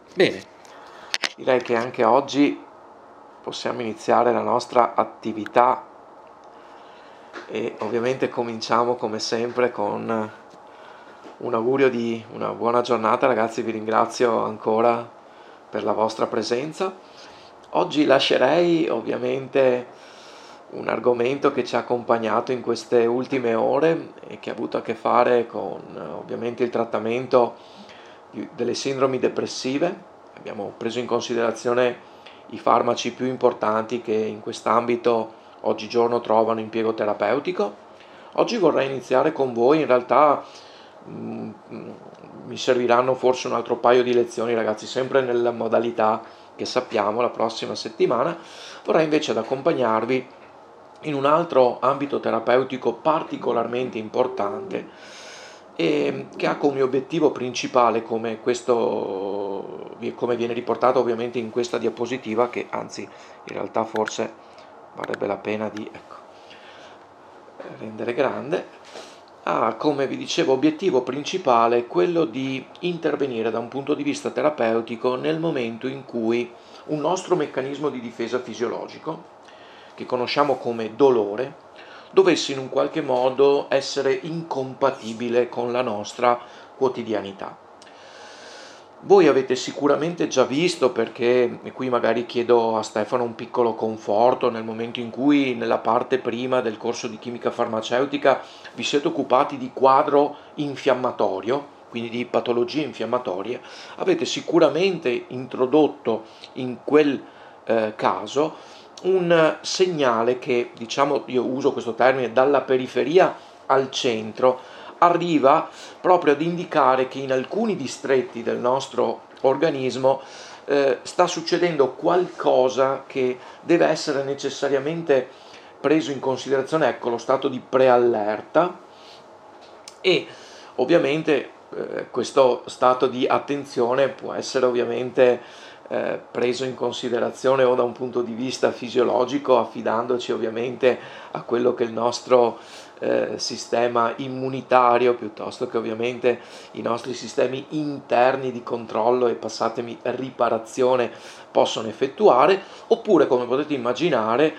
Bene, direi che anche oggi possiamo iniziare la nostra attività e ovviamente cominciamo come sempre con un augurio di una buona giornata. Ragazzi, vi ringrazio ancora per la vostra presenza. Oggi lascerei ovviamente un argomento che ci ha accompagnato in queste ultime ore e che ha avuto a che fare con ovviamente il trattamento delle sindromi depressive. Abbiamo preso in considerazione i farmaci più importanti che in quest'ambito oggigiorno trovano impiego terapeutico. Oggi vorrei iniziare con voi, in realtà mi serviranno forse un altro paio di lezioni, ragazzi, sempre nella modalità che sappiamo la prossima settimana. Vorrei invece ad accompagnarvi in un altro ambito terapeutico particolarmente importante e che ha come obiettivo principale, come viene riportato ovviamente in questa diapositiva, che anzi in realtà forse varrebbe la pena di rendere grande, ha come vi dicevo obiettivo principale quello di intervenire da un punto di vista terapeutico nel momento in cui un nostro meccanismo di difesa fisiologico, che conosciamo come dolore, dovesse in un qualche modo essere incompatibile con la nostra quotidianità. Voi avete sicuramente già visto, perché e qui magari chiedo a Stefano un piccolo conforto, nel momento in cui nella parte prima del corso di chimica farmaceutica vi siete occupati di quadro infiammatorio, quindi di patologie infiammatorie, avete sicuramente introdotto in quel caso un segnale che, diciamo, io uso questo termine, dalla periferia al centro, arriva proprio ad indicare che in alcuni distretti del nostro organismo sta succedendo qualcosa che deve essere necessariamente preso in considerazione, ecco, lo stato di preallerta. E ovviamente questo stato di attenzione può essere ovviamente preso in considerazione o da un punto di vista fisiologico, affidandoci ovviamente a quello che è il nostro sistema immunitario, piuttosto che ovviamente i nostri sistemi interni di controllo e, passatemi, riparazione possono effettuare, oppure, come potete immaginare,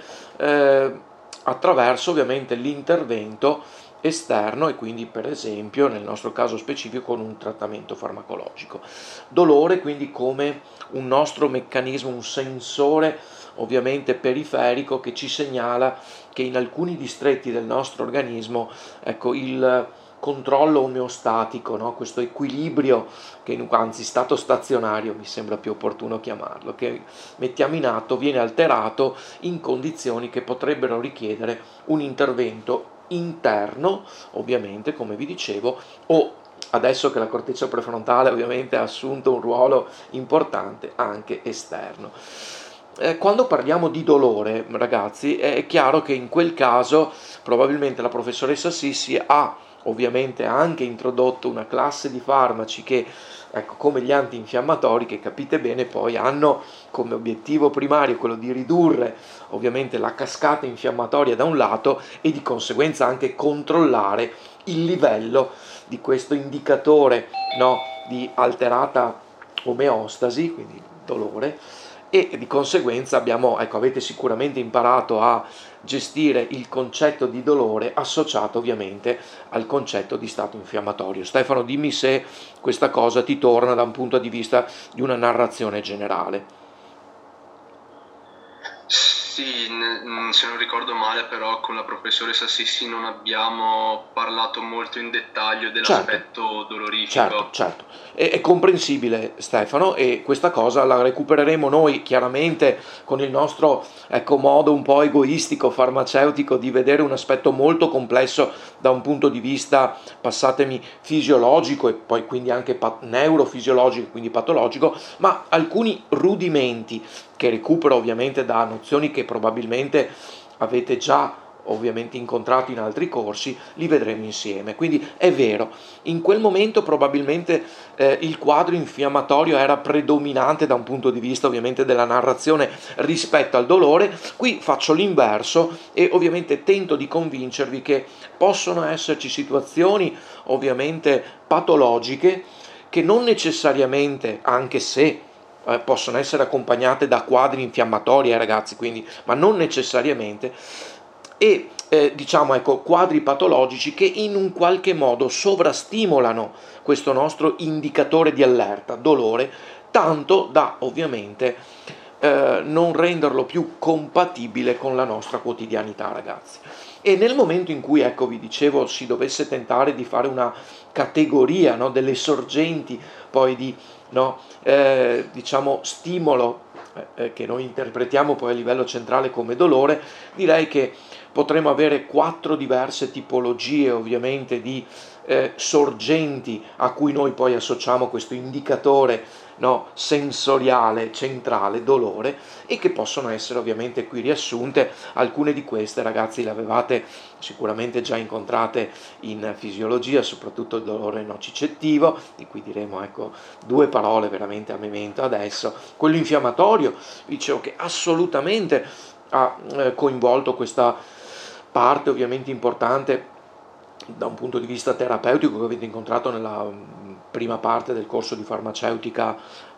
attraverso ovviamente l'intervento esterno, e quindi per esempio nel nostro caso specifico con un trattamento farmacologico. Dolore quindi come un nostro meccanismo, un sensore ovviamente periferico che ci segnala che in alcuni distretti del nostro organismo, ecco, il controllo omeostatico, no? Questo equilibrio, anzi stato stazionario mi sembra più opportuno chiamarlo, che mettiamo in atto, viene alterato in condizioni che potrebbero richiedere un intervento interno, ovviamente, come vi dicevo, o adesso che la corteccia prefrontale ovviamente ha assunto un ruolo importante, anche esterno. Quando parliamo di dolore, ragazzi, è chiaro che in quel caso probabilmente la professoressa Sissi ha ovviamente anche introdotto una classe di farmaci che, ecco, come gli antinfiammatori, che capite bene poi hanno come obiettivo primario quello di ridurre ovviamente la cascata infiammatoria da un lato e di conseguenza anche controllare il livello di questo indicatore, no, di alterata omeostasi, quindi dolore, e di conseguenza avete sicuramente imparato a gestire il concetto di dolore associato ovviamente al concetto di stato infiammatorio. Stefano, dimmi se questa cosa ti torna da un punto di vista di una narrazione generale. Sì, se non ricordo male, però con la professoressa Sissi non abbiamo parlato molto in dettaglio Certo. dell'aspetto Certo, dolorifico. certo, è comprensibile, Stefano, e questa cosa la recupereremo noi chiaramente con il nostro, ecco, modo un po' egoistico, farmaceutico di vedere un aspetto molto complesso da un punto di vista, passatemi, fisiologico e poi quindi anche neurofisiologico, quindi patologico, ma alcuni rudimenti che recupero ovviamente da nozioni che probabilmente avete già ovviamente incontrato in altri corsi, li vedremo insieme. Quindi è vero, in quel momento probabilmente il quadro infiammatorio era predominante da un punto di vista ovviamente della narrazione rispetto al dolore. Qui faccio l'inverso e ovviamente tento di convincervi che possono esserci situazioni ovviamente patologiche che non necessariamente, anche se possono essere accompagnate da quadri infiammatori, ragazzi, quindi, ma non necessariamente, e diciamo, ecco, quadri patologici che in un qualche modo sovrastimolano questo nostro indicatore di allerta, dolore, tanto da ovviamente non renderlo più compatibile con la nostra quotidianità, ragazzi. E nel momento in cui, ecco, vi dicevo, si dovesse tentare di fare una categoria, no, delle sorgenti poi di, no, diciamo, stimolo che noi interpretiamo poi a livello centrale come dolore, direi che potremo avere 4 diverse tipologie ovviamente di sorgenti a cui noi poi associamo questo indicatore, no, sensoriale centrale, dolore, e che possono essere ovviamente qui riassunte. Alcune di queste, ragazzi, le avevate sicuramente già incontrate in fisiologia, soprattutto il dolore nocicettivo, di cui diremo, ecco, 2 parole veramente a memento adesso. Quello infiammatorio, dicevo che assolutamente ha coinvolto questa parte ovviamente importante da un punto di vista terapeutico che avete incontrato nella prima parte del corso di farmaceutica,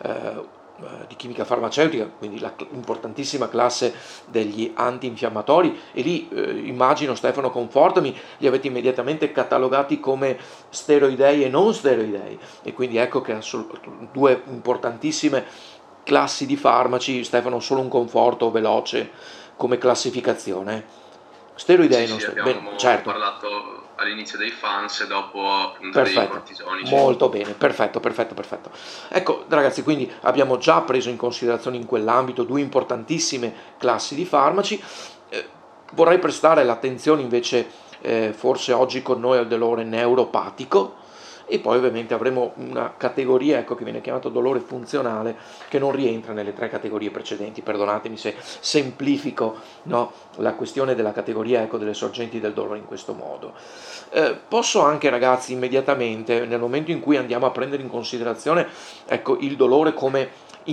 di chimica farmaceutica, quindi la importantissima classe degli antinfiammatori, e lì immagino, Stefano, confortami, li avete immediatamente catalogati come steroidei e non steroidei, e quindi ecco che 2 importantissime classi di farmaci. Stefano, solo un conforto veloce come classificazione. Sì, Steroidei non sì, steroidei, bene, abbiamo certo. parlato all'inizio dei fans e dopo appunto dei Perfetto, cortisonici. molto bene, perfetto, perfetto, perfetto. Ecco, ragazzi, quindi abbiamo già preso in considerazione in quell'ambito 2 importantissime classi di farmaci. Eh, Vorrei prestare l'attenzione invece, forse oggi con noi, al dolore neuropatico, e poi ovviamente avremo una categoria, ecco, che viene chiamata dolore funzionale, che non rientra nelle 3 categorie precedenti. Perdonatemi se semplifico, no, la questione della categoria, ecco, delle sorgenti del dolore in questo modo. Posso anche, ragazzi, immediatamente, nel momento in cui andiamo a prendere in considerazione, ecco, il dolore come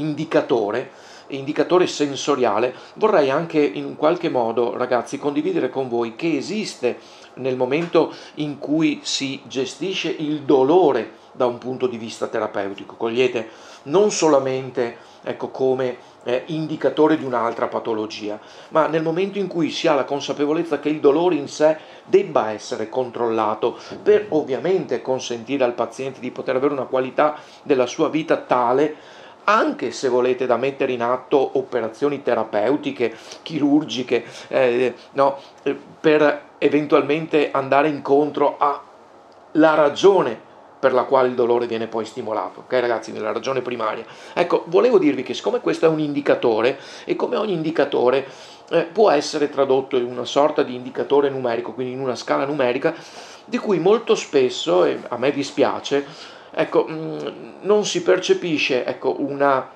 indicatore sensoriale, vorrei anche in qualche modo, ragazzi, condividere con voi che esiste, nel momento in cui si gestisce il dolore da un punto di vista terapeutico, cogliete, non solamente, ecco, come indicatore di un'altra patologia, ma nel momento in cui si ha la consapevolezza che il dolore in sé debba essere controllato per ovviamente consentire al paziente di poter avere una qualità della sua vita tale, anche se volete, da mettere in atto operazioni terapeutiche, chirurgiche, no, per eventualmente andare incontro alla ragione per la quale il dolore viene poi stimolato, ok, ragazzi, nella ragione primaria. Ecco, volevo dirvi che siccome questo è un indicatore, e come ogni indicatore può essere tradotto in una sorta di indicatore numerico, quindi in una scala numerica, di cui molto spesso, e a me dispiace, ecco, non si percepisce, ecco, una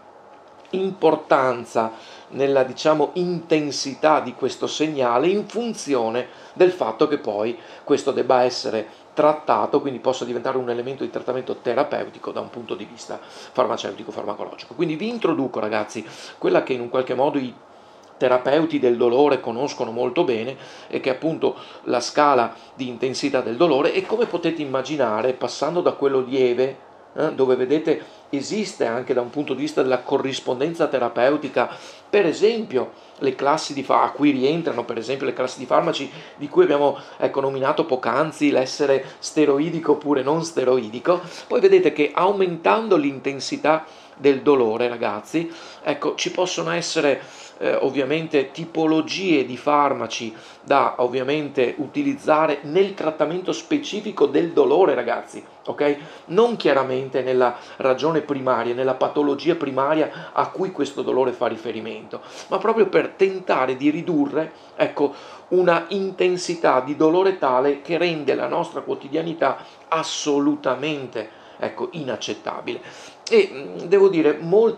importanza nella, diciamo, intensità di questo segnale, in funzione del fatto che poi questo debba essere trattato, quindi possa diventare un elemento di trattamento terapeutico da un punto di vista farmaceutico-farmacologico. Quindi vi introduco, ragazzi, quella che in un qualche modo i terapeuti del dolore conoscono molto bene, e che è appunto la scala di intensità del dolore. E come potete immaginare, passando da quello lieve, dove vedete esiste anche da un punto di vista della corrispondenza terapeutica, per esempio le classi a cui rientrano per esempio le classi di farmaci di cui abbiamo, ecco, nominato poc'anzi l'essere steroidico oppure non steroidico. Poi vedete che aumentando l'intensità del dolore, ragazzi, ecco, ci possono essere ovviamente tipologie di farmaci da ovviamente utilizzare nel trattamento specifico del dolore, ragazzi, ok? Non chiaramente nella ragione primaria, nella patologia primaria a cui questo dolore fa riferimento, ma proprio per tentare di ridurre, ecco, una intensità di dolore tale che rende la nostra quotidianità assolutamente, ecco, inaccettabile. E devo dire,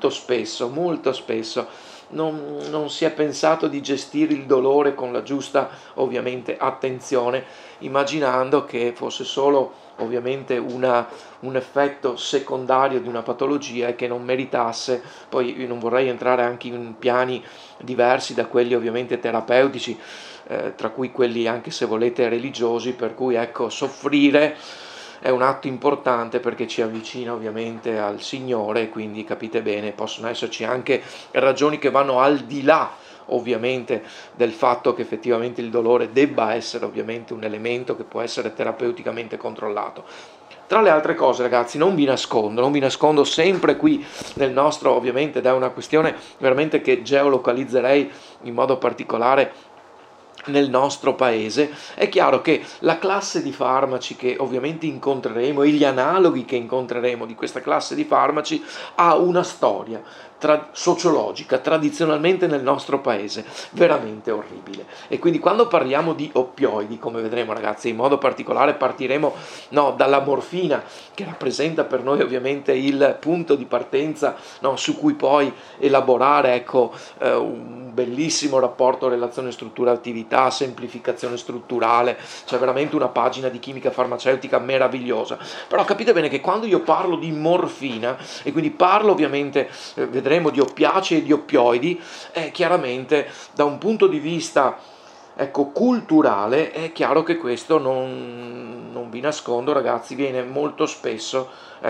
molto spesso non si è pensato di gestire il dolore con la giusta, ovviamente, attenzione, immaginando che fosse solo ovviamente un effetto secondario di una patologia e che non meritasse. Poi io non vorrei entrare anche in piani diversi da quelli ovviamente terapeutici, tra cui quelli, anche se volete, religiosi, per cui, ecco, soffrire è un atto importante perché ci avvicina ovviamente al Signore, quindi capite bene, possono esserci anche ragioni che vanno al di là ovviamente del fatto che effettivamente il dolore debba essere ovviamente un elemento che può essere terapeuticamente controllato. Tra le altre cose, ragazzi, non vi nascondo sempre qui nel nostro, ovviamente, ed è una questione veramente che geolocalizzerei in modo particolare nel nostro paese. È chiaro che la classe di farmaci che ovviamente incontreremo e gli analoghi che incontreremo di questa classe di farmaci ha una storia sociologica tradizionalmente nel nostro paese veramente orribile, e quindi quando parliamo di oppioidi, come vedremo, ragazzi, in modo particolare partiremo dalla morfina, che rappresenta per noi ovviamente il punto di partenza, su cui poi elaborare un bellissimo rapporto relazione struttura-attività, semplificazione strutturale, c'è veramente una pagina di chimica farmaceutica meravigliosa. Però capite bene che quando io parlo di morfina, e quindi parlo ovviamente, vedremo, di oppiacei e di oppioidi, chiaramente da un punto di vista culturale è chiaro che questo non vi nascondo, ragazzi, viene molto spesso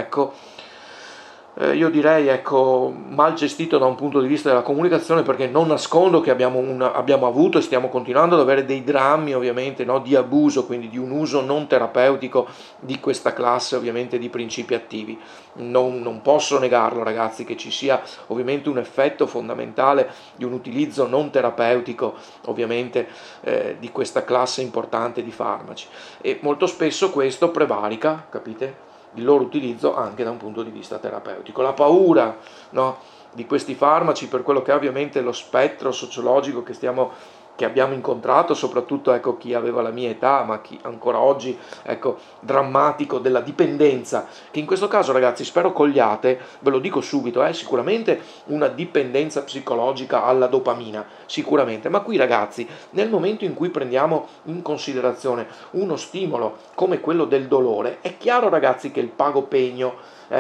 io direi mal gestito da un punto di vista della comunicazione, perché non nascondo che abbiamo avuto e stiamo continuando ad avere dei drammi ovviamente, di abuso, quindi di un uso non terapeutico di questa classe ovviamente di principi attivi. Non posso negarlo, ragazzi, che ci sia ovviamente un effetto fondamentale di un utilizzo non terapeutico ovviamente di questa classe importante di farmaci, e molto spesso questo prevarica, capite, il loro utilizzo anche da un punto di vista terapeutico. La paura di questi farmaci, per quello che è ovviamente lo spettro sociologico che abbiamo incontrato, soprattutto chi aveva la mia età, ma chi ancora oggi, drammatico, della dipendenza, che in questo caso, ragazzi, spero cogliate, ve lo dico subito, è sicuramente una dipendenza psicologica alla dopamina, sicuramente, ma qui, ragazzi, nel momento in cui prendiamo in considerazione uno stimolo come quello del dolore, è chiaro, ragazzi, che il pago pegno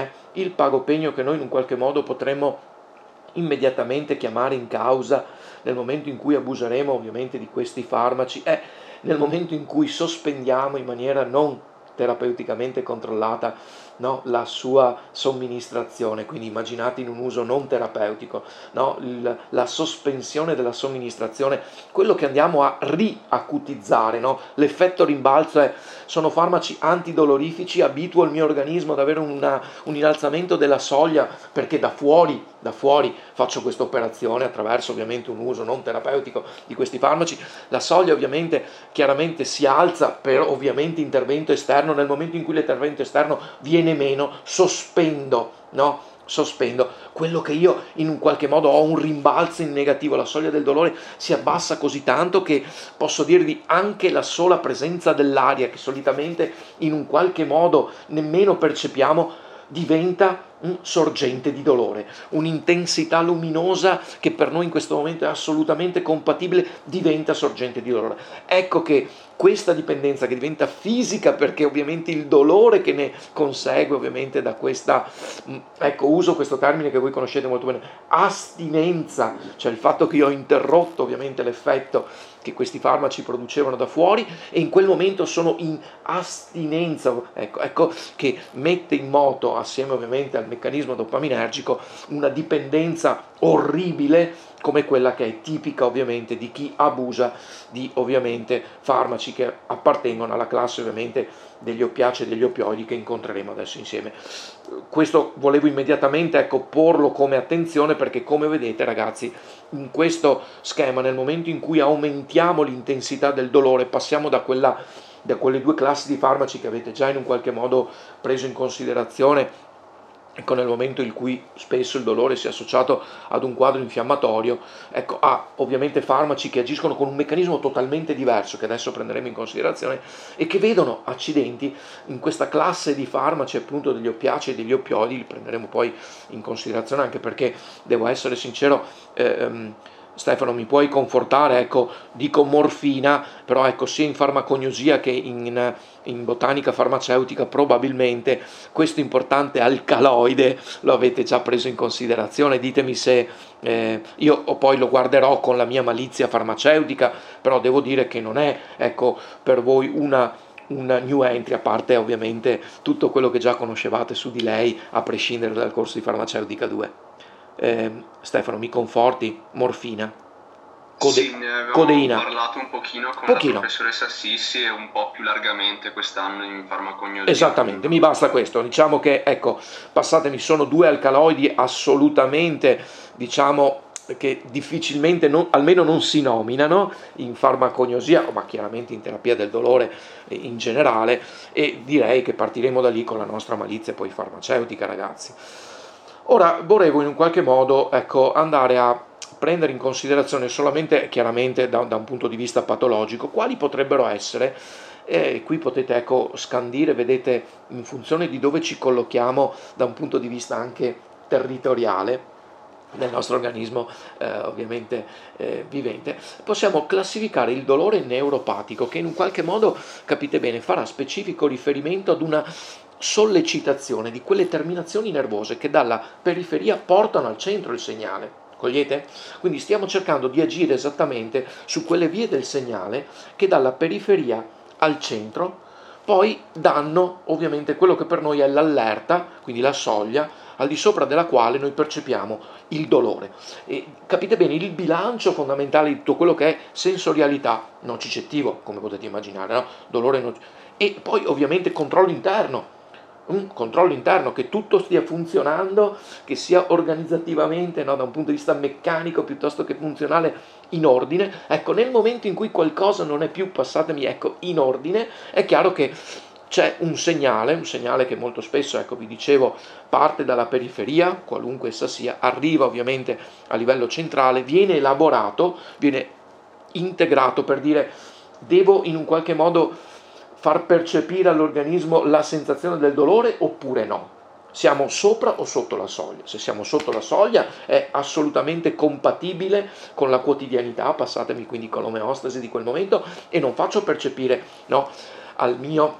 che noi in un qualche modo potremmo immediatamente chiamare in causa nel momento in cui abuseremo ovviamente di questi farmaci, è nel momento in cui sospendiamo in maniera non terapeuticamente controllata la sua somministrazione. Quindi immaginate in un uso non terapeutico, la sospensione della somministrazione, quello che andiamo a riacutizzare, l'effetto rimbalzo sono farmaci antidolorifici, abituo il mio organismo ad avere un innalzamento della soglia, perché da fuori faccio questa operazione attraverso ovviamente un uso non terapeutico di questi farmaci, la soglia ovviamente chiaramente si alza per ovviamente intervento esterno. Nel momento in cui l'intervento esterno viene meno, sospendo quello che io in un qualche modo ho un rimbalzo in negativo, la soglia del dolore si abbassa così tanto che posso dirvi anche la sola presenza dell'aria, che solitamente in un qualche modo nemmeno percepiamo, diventa un sorgente di dolore, un'intensità luminosa che per noi in questo momento è assolutamente compatibile, diventa sorgente di dolore. Ecco che questa dipendenza, che diventa fisica perché ovviamente il dolore che ne consegue ovviamente da questa, uso questo termine che voi conoscete molto bene, astinenza, cioè il fatto che io ho interrotto ovviamente l'effetto che questi farmaci producevano da fuori e in quel momento sono in astinenza, ecco che mette in moto, assieme ovviamente al meccanismo dopaminergico, una dipendenza orribile come quella che è tipica ovviamente di chi abusa di ovviamente farmaci che appartengono alla classe ovviamente degli oppiacei e degli oppioidi che incontreremo adesso insieme. Questo volevo immediatamente porlo come attenzione, perché come vedete, ragazzi, in questo schema, nel momento in cui aumentiamo l'intensità del dolore, passiamo da quelle due classi di farmaci che avete già in un qualche modo preso in considerazione, nel momento in cui spesso il dolore si è associato ad un quadro infiammatorio, a ovviamente farmaci che agiscono con un meccanismo totalmente diverso, che adesso prenderemo in considerazione, e che vedono accidenti in questa classe di farmaci appunto degli oppiacei e degli oppioidi. Li prenderemo poi in considerazione, anche perché devo essere sincero, Stefano, mi puoi confortare, dico morfina, però sia in farmacognosia che in botanica farmaceutica probabilmente questo importante alcaloide lo avete già preso in considerazione. Ditemi se io poi lo guarderò con la mia malizia farmaceutica, però devo dire che non è per voi un new entry, a parte ovviamente tutto quello che già conoscevate su di lei, a prescindere dal corso di farmaceutica 2. Stefano, mi conforti? Morfina, Sì, ne avevamo codeina, parlato un pochino con la pochino. professoressa Sissi e un po' più largamente quest'anno in farmacognosia Esattamente, mi appunto. basta questo. Diciamo che, ecco, passatemi, sono due alcaloidi assolutamente, diciamo, che difficilmente, almeno non si nominano in farmacognosia, ma chiaramente in terapia del dolore in generale, e direi che partiremo da lì con la nostra malizia poi farmaceutica, ragazzi. Ora volevo in un qualche modo, ecco, andare a prendere in considerazione solamente, chiaramente da un punto di vista patologico, quali potrebbero essere, e qui potete, ecco, scandire, vedete, in funzione di dove ci collochiamo da un punto di vista anche territoriale del nostro organismo, ovviamente vivente, possiamo classificare il dolore neuropatico, che in un qualche modo, capite bene, farà specifico riferimento ad una sollecitazione di quelle terminazioni nervose che dalla periferia portano al centro il segnale. Cogliete? Quindi stiamo cercando di agire esattamente su quelle vie del segnale che dalla periferia al centro poi danno ovviamente quello che per noi è l'allerta, quindi la soglia, al di sopra della quale noi percepiamo il dolore. E capite bene, il bilancio fondamentale di tutto quello che è sensorialità nocicettivo, come potete immaginare, no? E poi ovviamente controllo interno, un controllo interno, che tutto stia funzionando, che sia organizzativamente, no, da un punto di vista meccanico piuttosto che funzionale, in ordine. Ecco, nel momento in cui qualcosa non è più, passatemi, ecco, in ordine, è chiaro che c'è un segnale che molto spesso, ecco, vi dicevo, parte dalla periferia, qualunque essa sia, arriva ovviamente a livello centrale, viene elaborato, viene integrato per dire devo in un qualche modo far percepire all'organismo la sensazione del dolore oppure no. Siamo sopra o sotto la soglia? Se siamo sotto la soglia è assolutamente compatibile con la quotidianità, passatemi quindi con l'omeostasi di quel momento, e non faccio percepire, no, al mio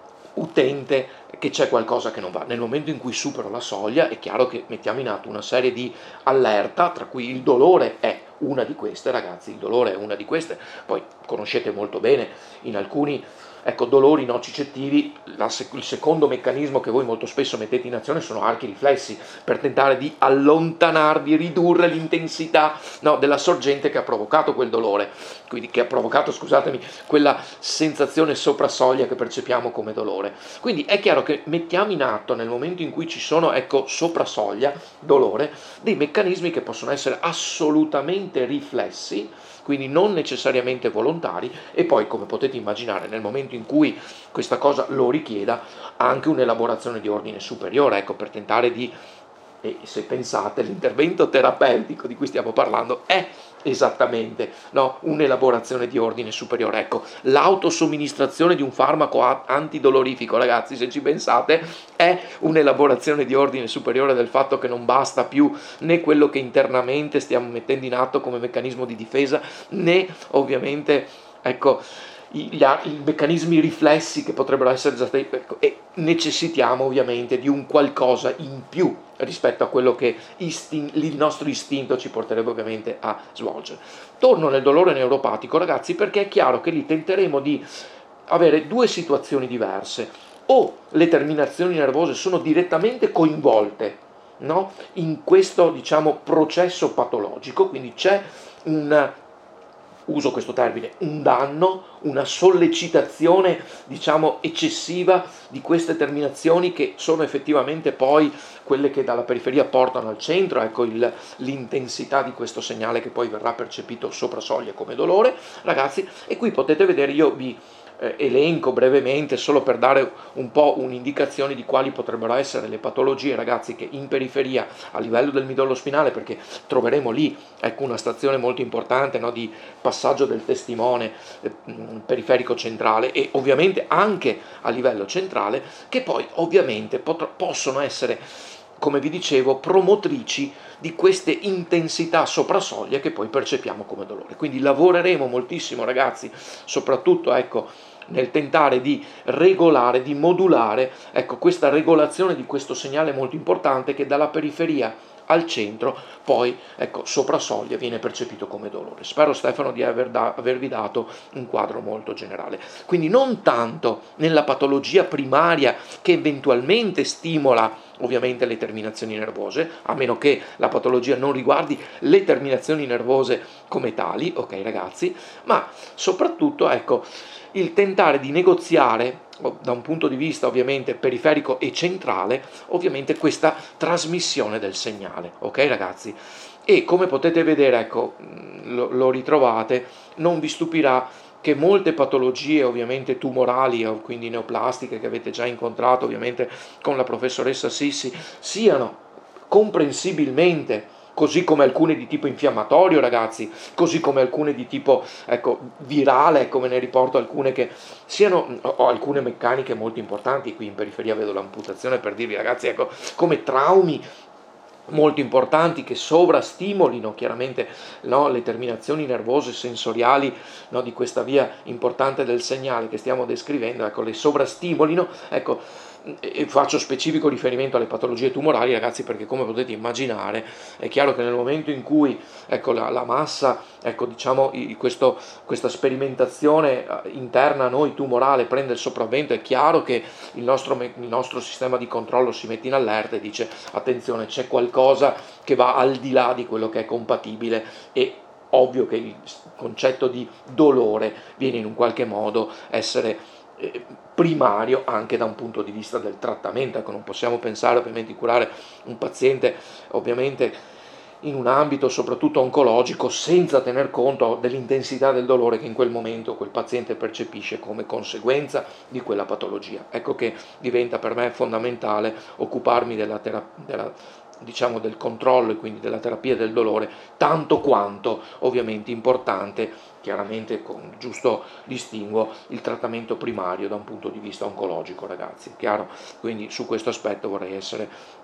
utente che c'è qualcosa che non va. Nel momento in cui supero la soglia è chiaro che mettiamo in atto una serie di allerta, tra cui il dolore è una di queste, ragazzi, il dolore è una di queste. Poi conoscete molto bene in alcuni, ecco, dolori nocicettivi, il secondo meccanismo che voi molto spesso mettete in azione sono archi riflessi, per tentare di allontanarvi, ridurre l'intensità, no, della sorgente che ha provocato quel dolore, quindi che ha provocato, scusatemi, quella sensazione sopra soglia che percepiamo come dolore. Quindi è chiaro che mettiamo in atto, nel momento in cui ci sono, ecco, sopra soglia, dolore, dei meccanismi che possono essere assolutamente riflessi, quindi non necessariamente volontari, e poi, come potete immaginare, nel momento in cui questa cosa lo richieda, anche un'elaborazione di ordine superiore, ecco, per tentare di, e se pensate, l'intervento terapeutico di cui stiamo parlando è esattamente, no, un'elaborazione di ordine superiore. Ecco, l'autosomministrazione di un farmaco antidolorifico, ragazzi, se ci pensate, è un'elaborazione di ordine superiore del fatto che non basta più né quello che internamente stiamo mettendo in atto come meccanismo di difesa, né ovviamente, ecco, i meccanismi riflessi che potrebbero essere stati, ecco, e necessitiamo ovviamente di un qualcosa in più rispetto a quello che il nostro istinto ci porterebbe ovviamente a svolgere. Torno nel dolore neuropatico, ragazzi, perché è chiaro che lì tenteremo di avere due situazioni diverse: o le terminazioni nervose sono direttamente coinvolte, no, in questo, diciamo, processo patologico, quindi c'è uso questo termine, un danno, una sollecitazione, diciamo, eccessiva di queste terminazioni, che sono effettivamente poi quelle che dalla periferia portano al centro, ecco l'intensità di questo segnale che poi verrà percepito sopra soglia come dolore, ragazzi. E qui potete vedere, io vi elenco brevemente, solo per dare un po' un'indicazione di quali potrebbero essere le patologie, ragazzi, che in periferia, a livello del midollo spinale, perché troveremo lì, ecco, una stazione molto importante, no, di passaggio del testimone periferico centrale, e ovviamente anche a livello centrale, che poi ovviamente possono essere, come vi dicevo, promotrici di queste intensità sopra soglia che poi percepiamo come dolore. Quindi lavoreremo moltissimo, ragazzi, soprattutto, ecco, nel tentare di regolare, di modulare, ecco, questa regolazione di questo segnale molto importante che dalla periferia al centro, poi ecco sopra soglia viene percepito come dolore. Spero, Stefano, di avervi dato un quadro molto generale. Quindi non tanto nella patologia primaria che eventualmente stimola ovviamente le terminazioni nervose, a meno che la patologia non riguardi le terminazioni nervose come tali, ok ragazzi, ma soprattutto ecco il tentare di negoziare da un punto di vista ovviamente periferico e centrale, ovviamente questa trasmissione del segnale, ok ragazzi? E come potete vedere, ecco, lo ritrovate, non vi stupirà che molte patologie ovviamente tumorali o quindi neoplastiche che avete già incontrato ovviamente con la professoressa Sissi siano comprensibilmente, così come alcune di tipo infiammatorio ragazzi, così come alcune di tipo ecco, virale, ecco, me ne riporto alcune che siano, o alcune meccaniche molto importanti, qui in periferia vedo l'amputazione per dirvi ragazzi, ecco, come traumi molto importanti che sovrastimolino chiaramente, no, le terminazioni nervose sensoriali, no, di questa via importante del segnale che stiamo descrivendo, ecco, le sovrastimolino, ecco, e faccio specifico riferimento alle patologie tumorali ragazzi, perché come potete immaginare è chiaro che nel momento in cui ecco, la massa, ecco, diciamo, questa sperimentazione interna a noi tumorale prende il sopravvento, è chiaro che il nostro sistema di controllo si mette in allerta e dice attenzione, c'è qualcosa che va al di là di quello che è compatibile, e ovvio che il concetto di dolore viene in un qualche modo essere primario anche da un punto di vista del trattamento. Ecco, non possiamo pensare ovviamente di curare un paziente ovviamente in un ambito soprattutto oncologico senza tener conto dell'intensità del dolore che in quel momento quel paziente percepisce come conseguenza di quella patologia. Ecco che diventa per me fondamentale occuparmi diciamo, del controllo e quindi della terapia del dolore, tanto quanto ovviamente importante, chiaramente con giusto distinguo, il trattamento primario da un punto di vista oncologico ragazzi, chiaro? Quindi su questo aspetto vorrei essere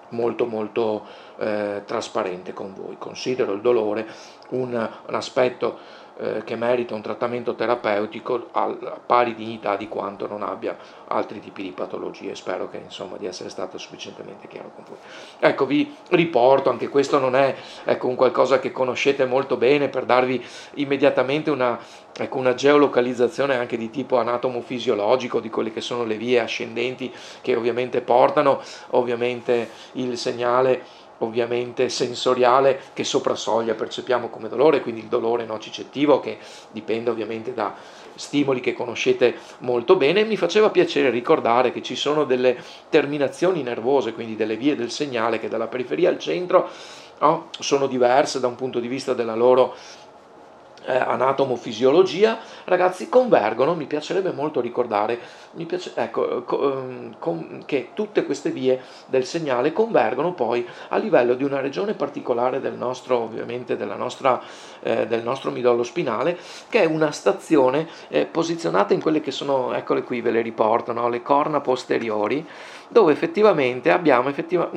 molto trasparente con voi. Considero il dolore un aspetto che merita un trattamento terapeutico a pari dignità di quanto non abbia altri tipi di patologie. Spero che insomma di essere stato sufficientemente chiaro con voi. Ecco, vi riporto, anche questo non è ecco, un qualcosa che conoscete molto bene, per darvi immediatamente una geolocalizzazione anche di tipo anatomofisiologico di quelle che sono le vie ascendenti che ovviamente portano ovviamente il segnale ovviamente sensoriale che sopra soglia percepiamo come dolore, quindi il dolore nocicettivo che dipende ovviamente da stimoli che conoscete molto bene. Mi faceva piacere ricordare che ci sono delle terminazioni nervose, quindi delle vie del segnale che dalla periferia al centro sono diverse da un punto di vista della loro anatomofisiologia, ragazzi, convergono. Mi piacerebbe molto ricordare che tutte queste vie del segnale convergono poi a livello di una regione particolare del nostro, ovviamente del nostro midollo spinale, che è una stazione posizionata in quelle che sono, eccole qui, ve le riporto, no? Le corna posteriori, dove effettivamente abbiamo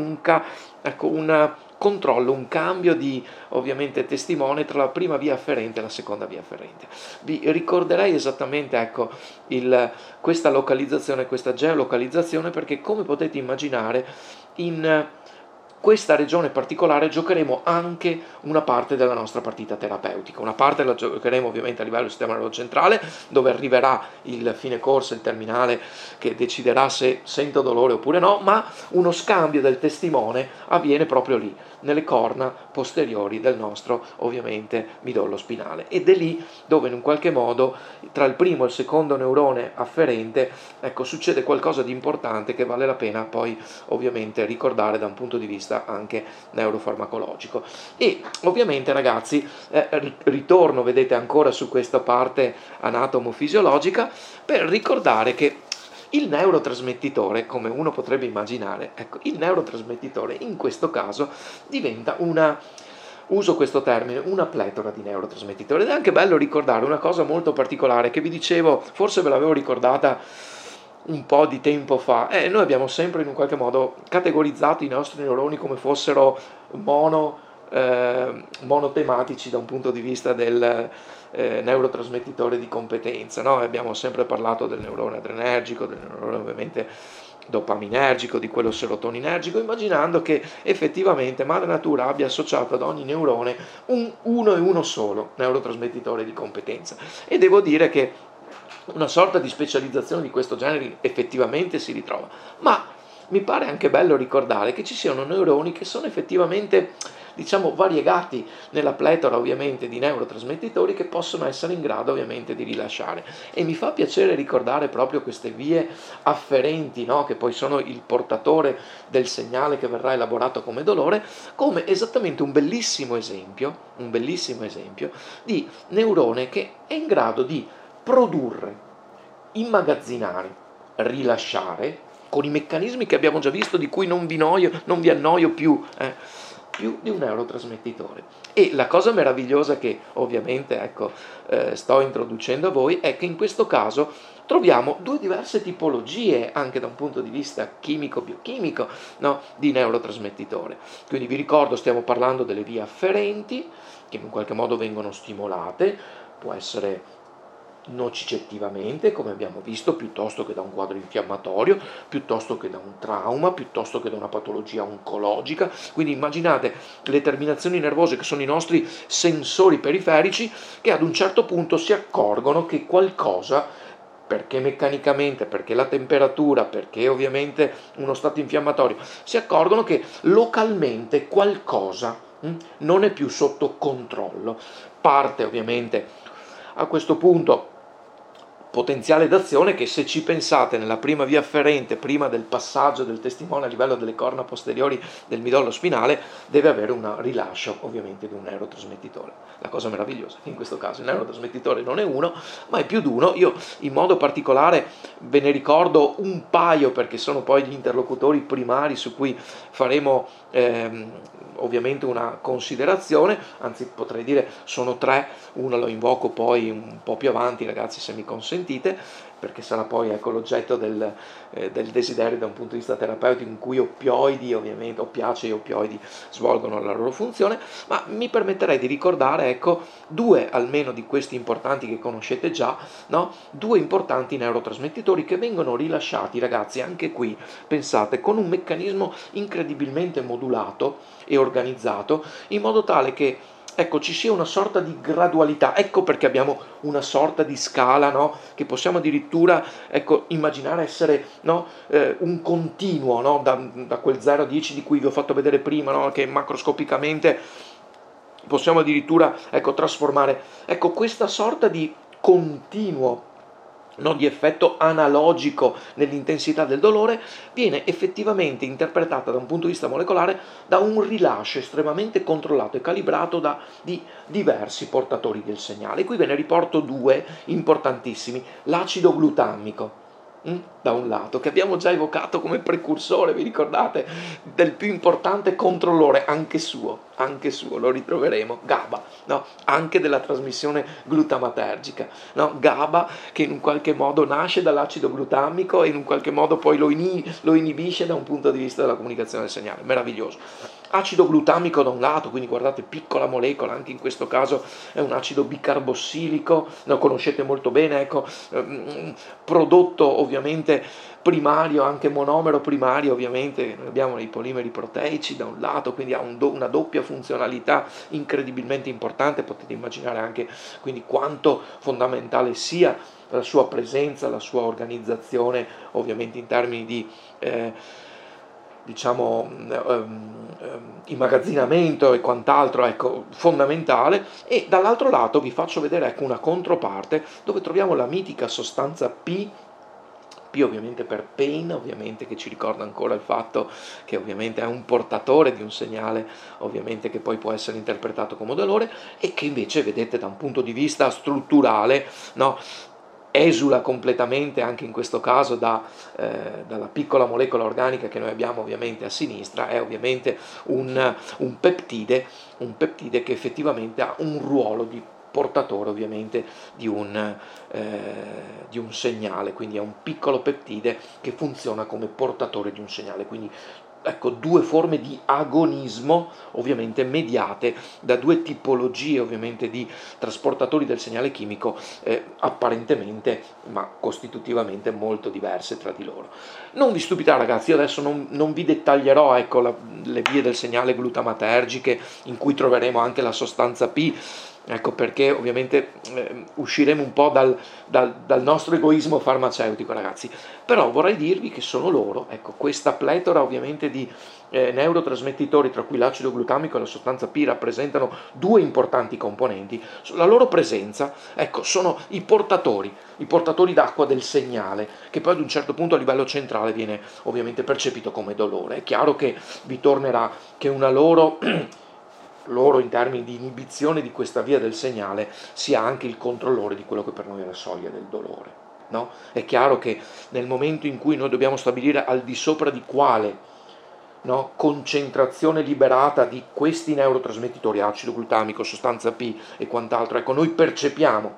un controllo, un cambio di ovviamente testimone tra la prima via afferente e la seconda via afferente. Vi ricorderei esattamente ecco, questa localizzazione, questa geolocalizzazione, perché come potete immaginare in questa regione particolare giocheremo anche una parte della nostra partita terapeutica. Una parte la giocheremo ovviamente a livello del sistema nervoso centrale, dove arriverà il fine corso, il terminale, che deciderà se sento dolore oppure no, ma uno scambio del testimone avviene proprio lì, nelle corna posteriori del nostro ovviamente midollo spinale, ed è lì dove in un qualche modo tra il primo e il secondo neurone afferente ecco, succede qualcosa di importante che vale la pena poi ovviamente ricordare da un punto di vista anche neurofarmacologico. E ovviamente ragazzi ritorno, vedete, ancora su questa parte anatomofisiologica per ricordare che il neurotrasmettitore, come uno potrebbe immaginare, ecco, il neurotrasmettitore in questo caso diventa uso questo termine, una pletora di neurotrasmettitori. Ed è anche bello ricordare una cosa molto particolare che vi dicevo, forse ve l'avevo ricordata un po' di tempo fa. Noi abbiamo sempre in un qualche modo categorizzato i nostri neuroni come fossero monotematici da un punto di vista del neurotrasmettitore di competenza, no? Abbiamo sempre parlato del neurone adrenergico, del neurone ovviamente dopaminergico, di quello serotoninergico, immaginando che effettivamente madre natura abbia associato ad ogni neurone uno e uno solo neurotrasmettitore di competenza. E devo dire che una sorta di specializzazione di questo genere effettivamente si ritrova, ma mi pare anche bello ricordare che ci siano neuroni che sono effettivamente, diciamo, variegati nella pletora ovviamente di neurotrasmettitori che possono essere in grado ovviamente di rilasciare, e mi fa piacere ricordare proprio queste vie afferenti, no? Che poi sono il portatore del segnale che verrà elaborato come dolore, come esattamente un bellissimo esempio di neurone che è in grado di produrre, immagazzinare, rilasciare con i meccanismi che abbiamo già visto, di cui non vi annoio più di un neurotrasmettitore. E la cosa meravigliosa che ovviamente sto introducendo a voi è che in questo caso troviamo due diverse tipologie anche da un punto di vista chimico-biochimico, no, di neurotrasmettitore. Quindi vi ricordo, stiamo parlando delle vie afferenti che in qualche modo vengono stimolate, può essere nocicettivamente, come abbiamo visto, piuttosto che da un quadro infiammatorio, piuttosto che da un trauma, piuttosto che da una patologia oncologica. Quindi immaginate le terminazioni nervose, che sono i nostri sensori periferici, che ad un certo punto si accorgono che qualcosa, perché meccanicamente, perché la temperatura, perché ovviamente uno stato infiammatorio, si accorgono che localmente qualcosa non è più sotto controllo. Parte ovviamente a questo punto potenziale d'azione che, se ci pensate, nella prima via afferente, prima del passaggio del testimone a livello delle corna posteriori del midollo spinale, deve avere un rilascio ovviamente di un neurotrasmettitore. La cosa meravigliosa in questo caso il neurotrasmettitore non è uno, ma è più di uno. Io in modo particolare ve ne ricordo un paio, perché sono poi gli interlocutori primari su cui faremo ovviamente una considerazione, anzi potrei dire sono tre, uno lo invoco poi un po' più avanti, ragazzi, se mi consentite, perché sarà poi l'oggetto del desiderio da un punto di vista terapeutico, in cui oppioidi, ovviamente, oppiacei e oppioidi svolgono la loro funzione, ma mi permetterei di ricordare due almeno di questi importanti che conoscete già, no? Due importanti neurotrasmettitori che vengono rilasciati, ragazzi, anche qui, pensate, con un meccanismo incredibilmente modulato e organizzato, in modo tale che ci sia una sorta di gradualità. Ecco perché abbiamo una sorta di scala, no? Che possiamo addirittura immaginare essere, no? Un continuo, no? Da quel 0 a 10 di cui vi ho fatto vedere prima, no? Che macroscopicamente possiamo addirittura trasformare questa sorta di continuo, no, di effetto analogico nell'intensità del dolore, viene effettivamente interpretata da un punto di vista molecolare da un rilascio estremamente controllato e calibrato di diversi portatori del segnale. Qui ve ne riporto due importantissimi: l'acido glutamico, da un lato, che abbiamo già evocato come precursore, vi ricordate, del più importante controllore, anche suo, lo ritroveremo, GABA, no? Anche della trasmissione glutamatergica, no? GABA, che in un qualche modo nasce dall'acido glutamico e in un qualche modo poi lo inibisce da un punto di vista della comunicazione del segnale. Meraviglioso. Acido glutamico da un lato, quindi guardate, piccola molecola, anche in questo caso è un acido bicarbossilico, lo conoscete molto bene, prodotto ovviamente primario, anche monomero primario, ovviamente abbiamo i polimeri proteici da un lato, quindi ha una doppia funzionalità incredibilmente importante. Potete immaginare anche quindi quanto fondamentale sia la sua presenza, la sua organizzazione, ovviamente in termini di immagazzinamento e quant'altro, fondamentale. E dall'altro lato vi faccio vedere una controparte dove troviamo la mitica sostanza P ovviamente per pain, ovviamente, che ci ricorda ancora il fatto che ovviamente è un portatore di un segnale, ovviamente, che poi può essere interpretato come dolore, e che invece, vedete, da un punto di vista strutturale, no, esula completamente anche in questo caso dalla piccola molecola organica che noi abbiamo ovviamente a sinistra. È ovviamente un peptide che effettivamente ha un ruolo di portatore ovviamente di un segnale, quindi è un piccolo peptide che funziona come portatore di un segnale. Quindi ecco, due forme di agonismo ovviamente mediate da due tipologie ovviamente di trasportatori del segnale chimico apparentemente ma costitutivamente molto diverse tra di loro. Non vi stupirà ragazzi, io adesso non vi dettaglierò ecco, le vie del segnale glutamatergiche in cui troveremo anche la sostanza P. Ecco perché ovviamente usciremo un po' dal nostro egoismo farmaceutico ragazzi, però vorrei dirvi che sono loro, ecco, questa pletora ovviamente di neurotrasmettitori tra cui l'acido glutamico e la sostanza P rappresentano due importanti componenti, la loro presenza, ecco, sono i portatori d'acqua del segnale, che poi ad un certo punto a livello centrale viene ovviamente percepito come dolore. È chiaro che vi tornerà che una loro in termini di inibizione di questa via del segnale sia anche il controllore di quello che per noi è la soglia del dolore. No? È chiaro che nel momento in cui noi dobbiamo stabilire al di sopra di quale concentrazione liberata di questi neurotrasmettitori, acido glutamico, sostanza P e quant'altro, ecco, noi percepiamo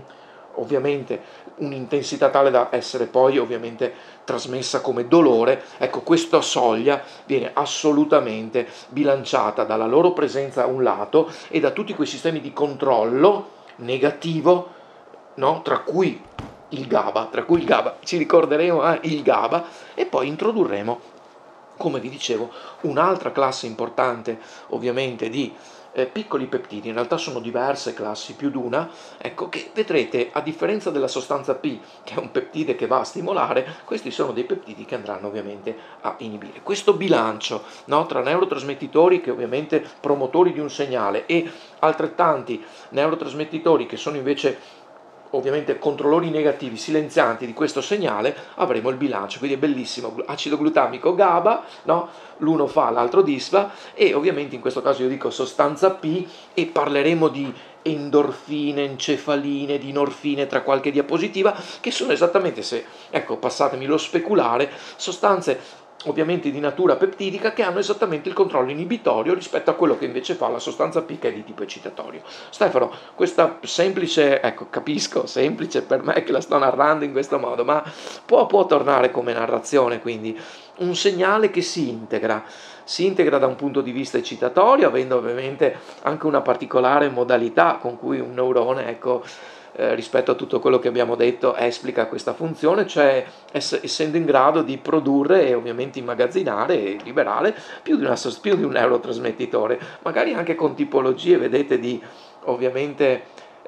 ovviamente un'intensità tale da essere poi ovviamente trasmessa come dolore, ecco, questa soglia viene assolutamente bilanciata dalla loro presenza a un lato e da tutti quei sistemi di controllo negativo, no? tra cui il GABA, ci ricorderemo il GABA, e poi introdurremo, come vi dicevo, un'altra classe importante ovviamente di piccoli peptidi, in realtà sono diverse classi, più di una, ecco, che vedrete a differenza della sostanza P, che è un peptide che va a stimolare, questi sono dei peptidi che andranno ovviamente a inibire. Questo bilancio tra neurotrasmettitori che ovviamente promotori di un segnale e altrettanti neurotrasmettitori che sono invece ovviamente controllori negativi silenzianti di questo segnale, avremo il bilancio, quindi è bellissimo, acido glutamico GABA, no? L'uno fa, l'altro disfa, e ovviamente in questo caso io dico sostanza P e parleremo di endorfine, encefaline, di norfine tra qualche diapositiva, che sono esattamente, se, ecco, passatemi lo speculare, sostanze ovviamente di natura peptidica che hanno esattamente il controllo inibitorio rispetto a quello che invece fa la sostanza P che è di tipo excitatorio. Stefano, questa semplice, ecco, capisco, semplice per me che la sto narrando in questo modo, ma può tornare come narrazione, quindi un segnale che si integra da un punto di vista eccitatorio, avendo ovviamente anche una particolare modalità con cui un neurone, ecco, rispetto a tutto quello che abbiamo detto, esplica questa funzione, cioè essendo in grado di produrre e ovviamente immagazzinare e liberare più di un neurotrasmettitore, magari anche con tipologie, vedete, di ovviamente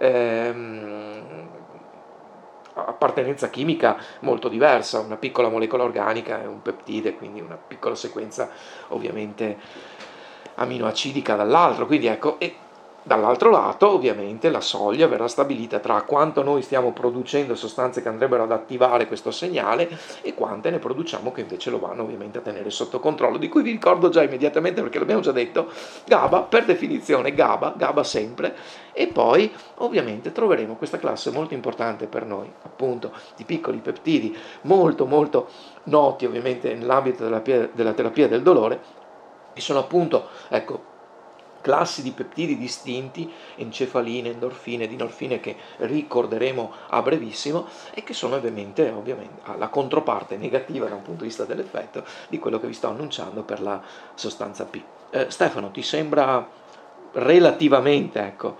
appartenenza chimica molto diversa, una piccola molecola organica e un peptide, quindi una piccola sequenza ovviamente aminoacidica dall'altro, quindi ecco, e dall'altro lato ovviamente la soglia verrà stabilita tra quanto noi stiamo producendo sostanze che andrebbero ad attivare questo segnale e quante ne produciamo che invece lo vanno ovviamente a tenere sotto controllo, di cui vi ricordo già immediatamente perché l'abbiamo già detto, GABA per definizione, GABA sempre, e poi ovviamente troveremo questa classe molto importante per noi, appunto di piccoli peptidi molto molto noti ovviamente nell'ambito della terapia del dolore, che sono appunto, ecco, classi di peptidi distinti, encefaline, endorfine, dinorfine, che ricorderemo a brevissimo e che sono ovviamente la controparte negativa da un punto di vista dell'effetto di quello che vi sto annunciando per la sostanza P. Stefano, ti sembra relativamente, ecco?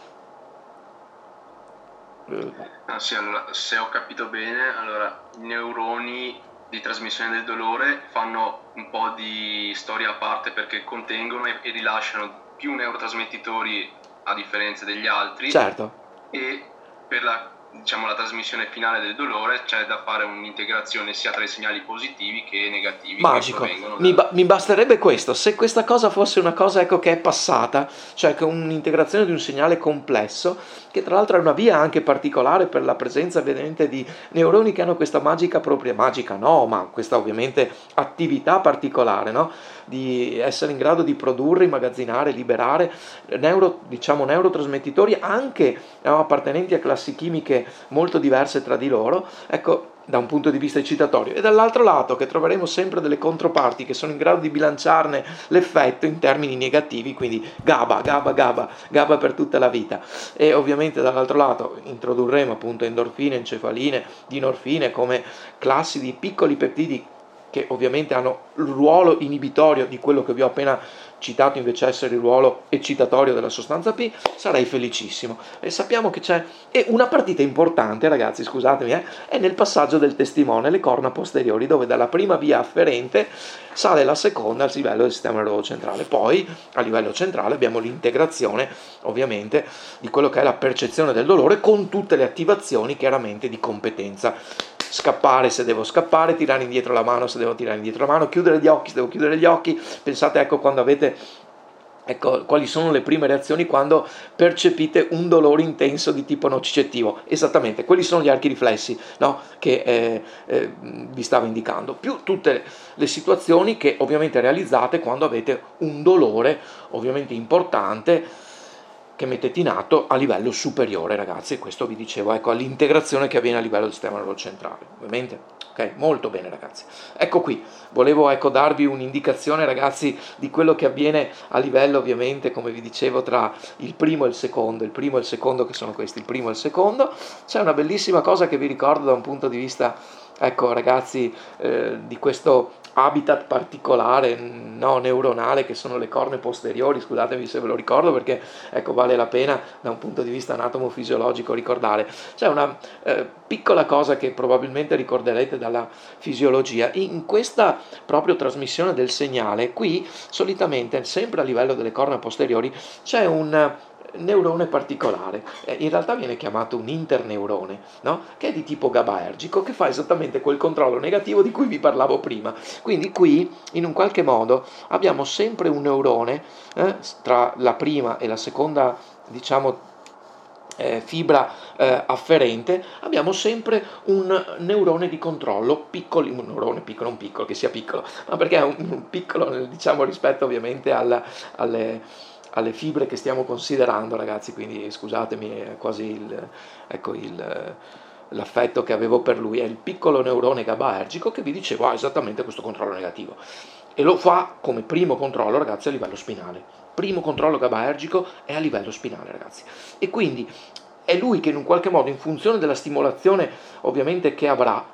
Sì, allora, se ho capito bene, allora i neuroni di trasmissione del dolore fanno un po' di storia a parte perché contengono e rilasciano più neurotrasmettitori a differenza degli altri. Certo. E per la trasmissione finale del dolore c'è da fare un'integrazione sia tra i segnali positivi che negativi. Magico, mi basterebbe questo, se questa cosa fosse una cosa, ecco, che è passata, cioè che un'integrazione di un segnale complesso, che tra l'altro è una via anche particolare per la presenza ovviamente di neuroni che hanno questa questa ovviamente attività particolare, no? Di essere in grado di produrre, immagazzinare, liberare neurotrasmettitori anche appartenenti a classi chimiche molto diverse tra di loro, ecco, da un punto di vista eccitatorio, e dall'altro lato che troveremo sempre delle controparti che sono in grado di bilanciarne l'effetto in termini negativi, quindi GABA per tutta la vita, e ovviamente dall'altro lato introdurremo appunto endorfine, encefaline, dinorfine come classi di piccoli peptidi che ovviamente hanno il ruolo inibitorio di quello che vi ho appena citato, invece essere il ruolo eccitatorio della sostanza P, sarei felicissimo. E sappiamo che c'è, e una partita importante, ragazzi, scusatemi, è nel passaggio del testimone, le corna posteriori, dove dalla prima via afferente sale la seconda al livello del sistema nervoso centrale. Poi a livello centrale abbiamo l'integrazione, ovviamente, di quello che è la percezione del dolore con tutte le attivazioni chiaramente di competenza. Scappare se devo scappare, tirare indietro la mano se devo tirare indietro la mano, chiudere gli occhi se devo chiudere gli occhi. Pensate, ecco, quando avete, ecco, quali sono le prime reazioni quando percepite un dolore intenso di tipo nocicettivo. Esattamente, quelli sono gli archi riflessi, no? Che vi stavo indicando, più tutte le situazioni che ovviamente realizzate quando avete un dolore ovviamente importante che mettete in atto a livello superiore, ragazzi. Questo vi dicevo, ecco, all'integrazione che avviene a livello del sistema nervoso centrale, ovviamente. Ok, molto bene, ragazzi. Ecco qui, volevo, ecco, darvi un'indicazione, ragazzi, di quello che avviene a livello, ovviamente, come vi dicevo, tra il primo e il secondo che sono questi, il primo e il secondo. C'è una bellissima cosa che vi ricordo da un punto di vista, ecco, ragazzi, di questo habitat particolare, no, neuronale, che sono le corne posteriori. Scusatemi se ve lo ricordo, perché ecco, vale la pena da un punto di vista anatomofisiologico ricordare. C'è una piccola cosa che probabilmente ricorderete dalla fisiologia. In questa proprio trasmissione del segnale, qui solitamente, sempre a livello delle corna posteriori, c'è un neurone particolare, in realtà viene chiamato un interneurone, no? Che è di tipo GABAergico, che fa esattamente quel controllo negativo di cui vi parlavo prima. Quindi qui, in un qualche modo, abbiamo sempre un neurone tra la prima e la seconda, diciamo, fibra afferente, abbiamo sempre un neurone di controllo, un neurone piccolo, non piccolo, che sia piccolo, ma perché è un piccolo, diciamo, rispetto ovviamente alle fibre che stiamo considerando, ragazzi, quindi scusatemi, è quasi l'affetto che avevo per lui, è il piccolo neurone GABAergico che vi dicevo ha esattamente questo controllo negativo, e lo fa come primo controllo, ragazzi, a livello spinale. Primo controllo GABAergico è a livello spinale, ragazzi, e quindi è lui che in un qualche modo, in funzione della stimolazione ovviamente che avrà,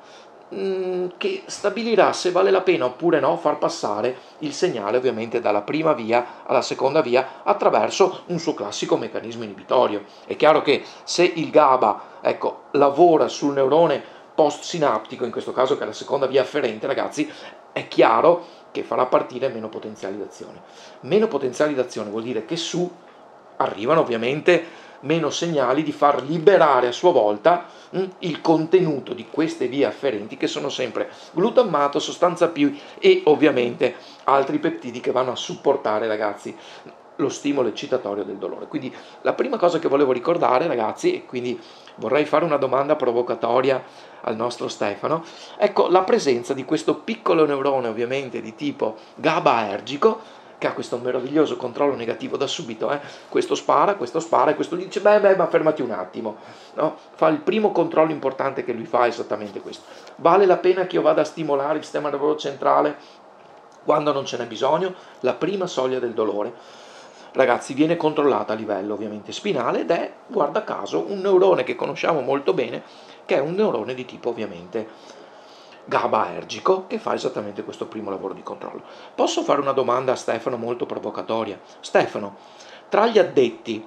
che stabilirà se vale la pena oppure no far passare il segnale ovviamente dalla prima via alla seconda via attraverso un suo classico meccanismo inibitorio. È chiaro che se il GABA, ecco, lavora sul neurone post-sinaptico, in questo caso che è la seconda via afferente, ragazzi, è chiaro che farà partire meno potenziali d'azione. Meno potenziali d'azione vuol dire che su arrivano ovviamente meno segnali di far liberare a sua volta il contenuto di queste vie afferenti, che sono sempre glutammato, sostanza P e ovviamente altri peptidi che vanno a supportare, ragazzi, lo stimolo eccitatorio del dolore. Quindi la prima cosa che volevo ricordare, ragazzi, e quindi vorrei fare una domanda provocatoria al nostro Stefano, ecco la presenza di questo piccolo neurone ovviamente di tipo GABAergico, che ha questo meraviglioso controllo negativo da subito, questo spara, e questo gli dice beh, ma fermati un attimo, no? Fa il primo controllo importante che lui fa è esattamente questo. Vale la pena che io vada a stimolare il sistema nervoso centrale quando non ce n'è bisogno? La prima soglia del dolore, ragazzi, viene controllata a livello ovviamente spinale ed è, guarda caso, un neurone che conosciamo molto bene, che è un neurone di tipo ovviamente GABAergico, che fa esattamente questo primo lavoro di controllo. Posso fare una domanda a Stefano molto provocatoria? Stefano, tra gli addetti,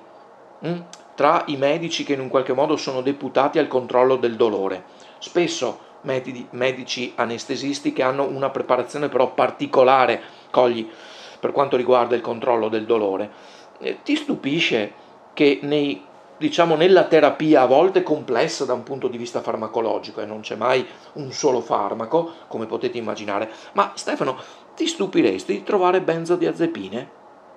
tra i medici che in un qualche modo sono deputati al controllo del dolore, spesso medici anestesisti che hanno una preparazione però particolare, cogli, per quanto riguarda il controllo del dolore, ti stupisce che nella terapia, a volte complessa da un punto di vista farmacologico, e non c'è mai un solo farmaco, come potete immaginare, ma Stefano, ti stupiresti di trovare benzodiazepine?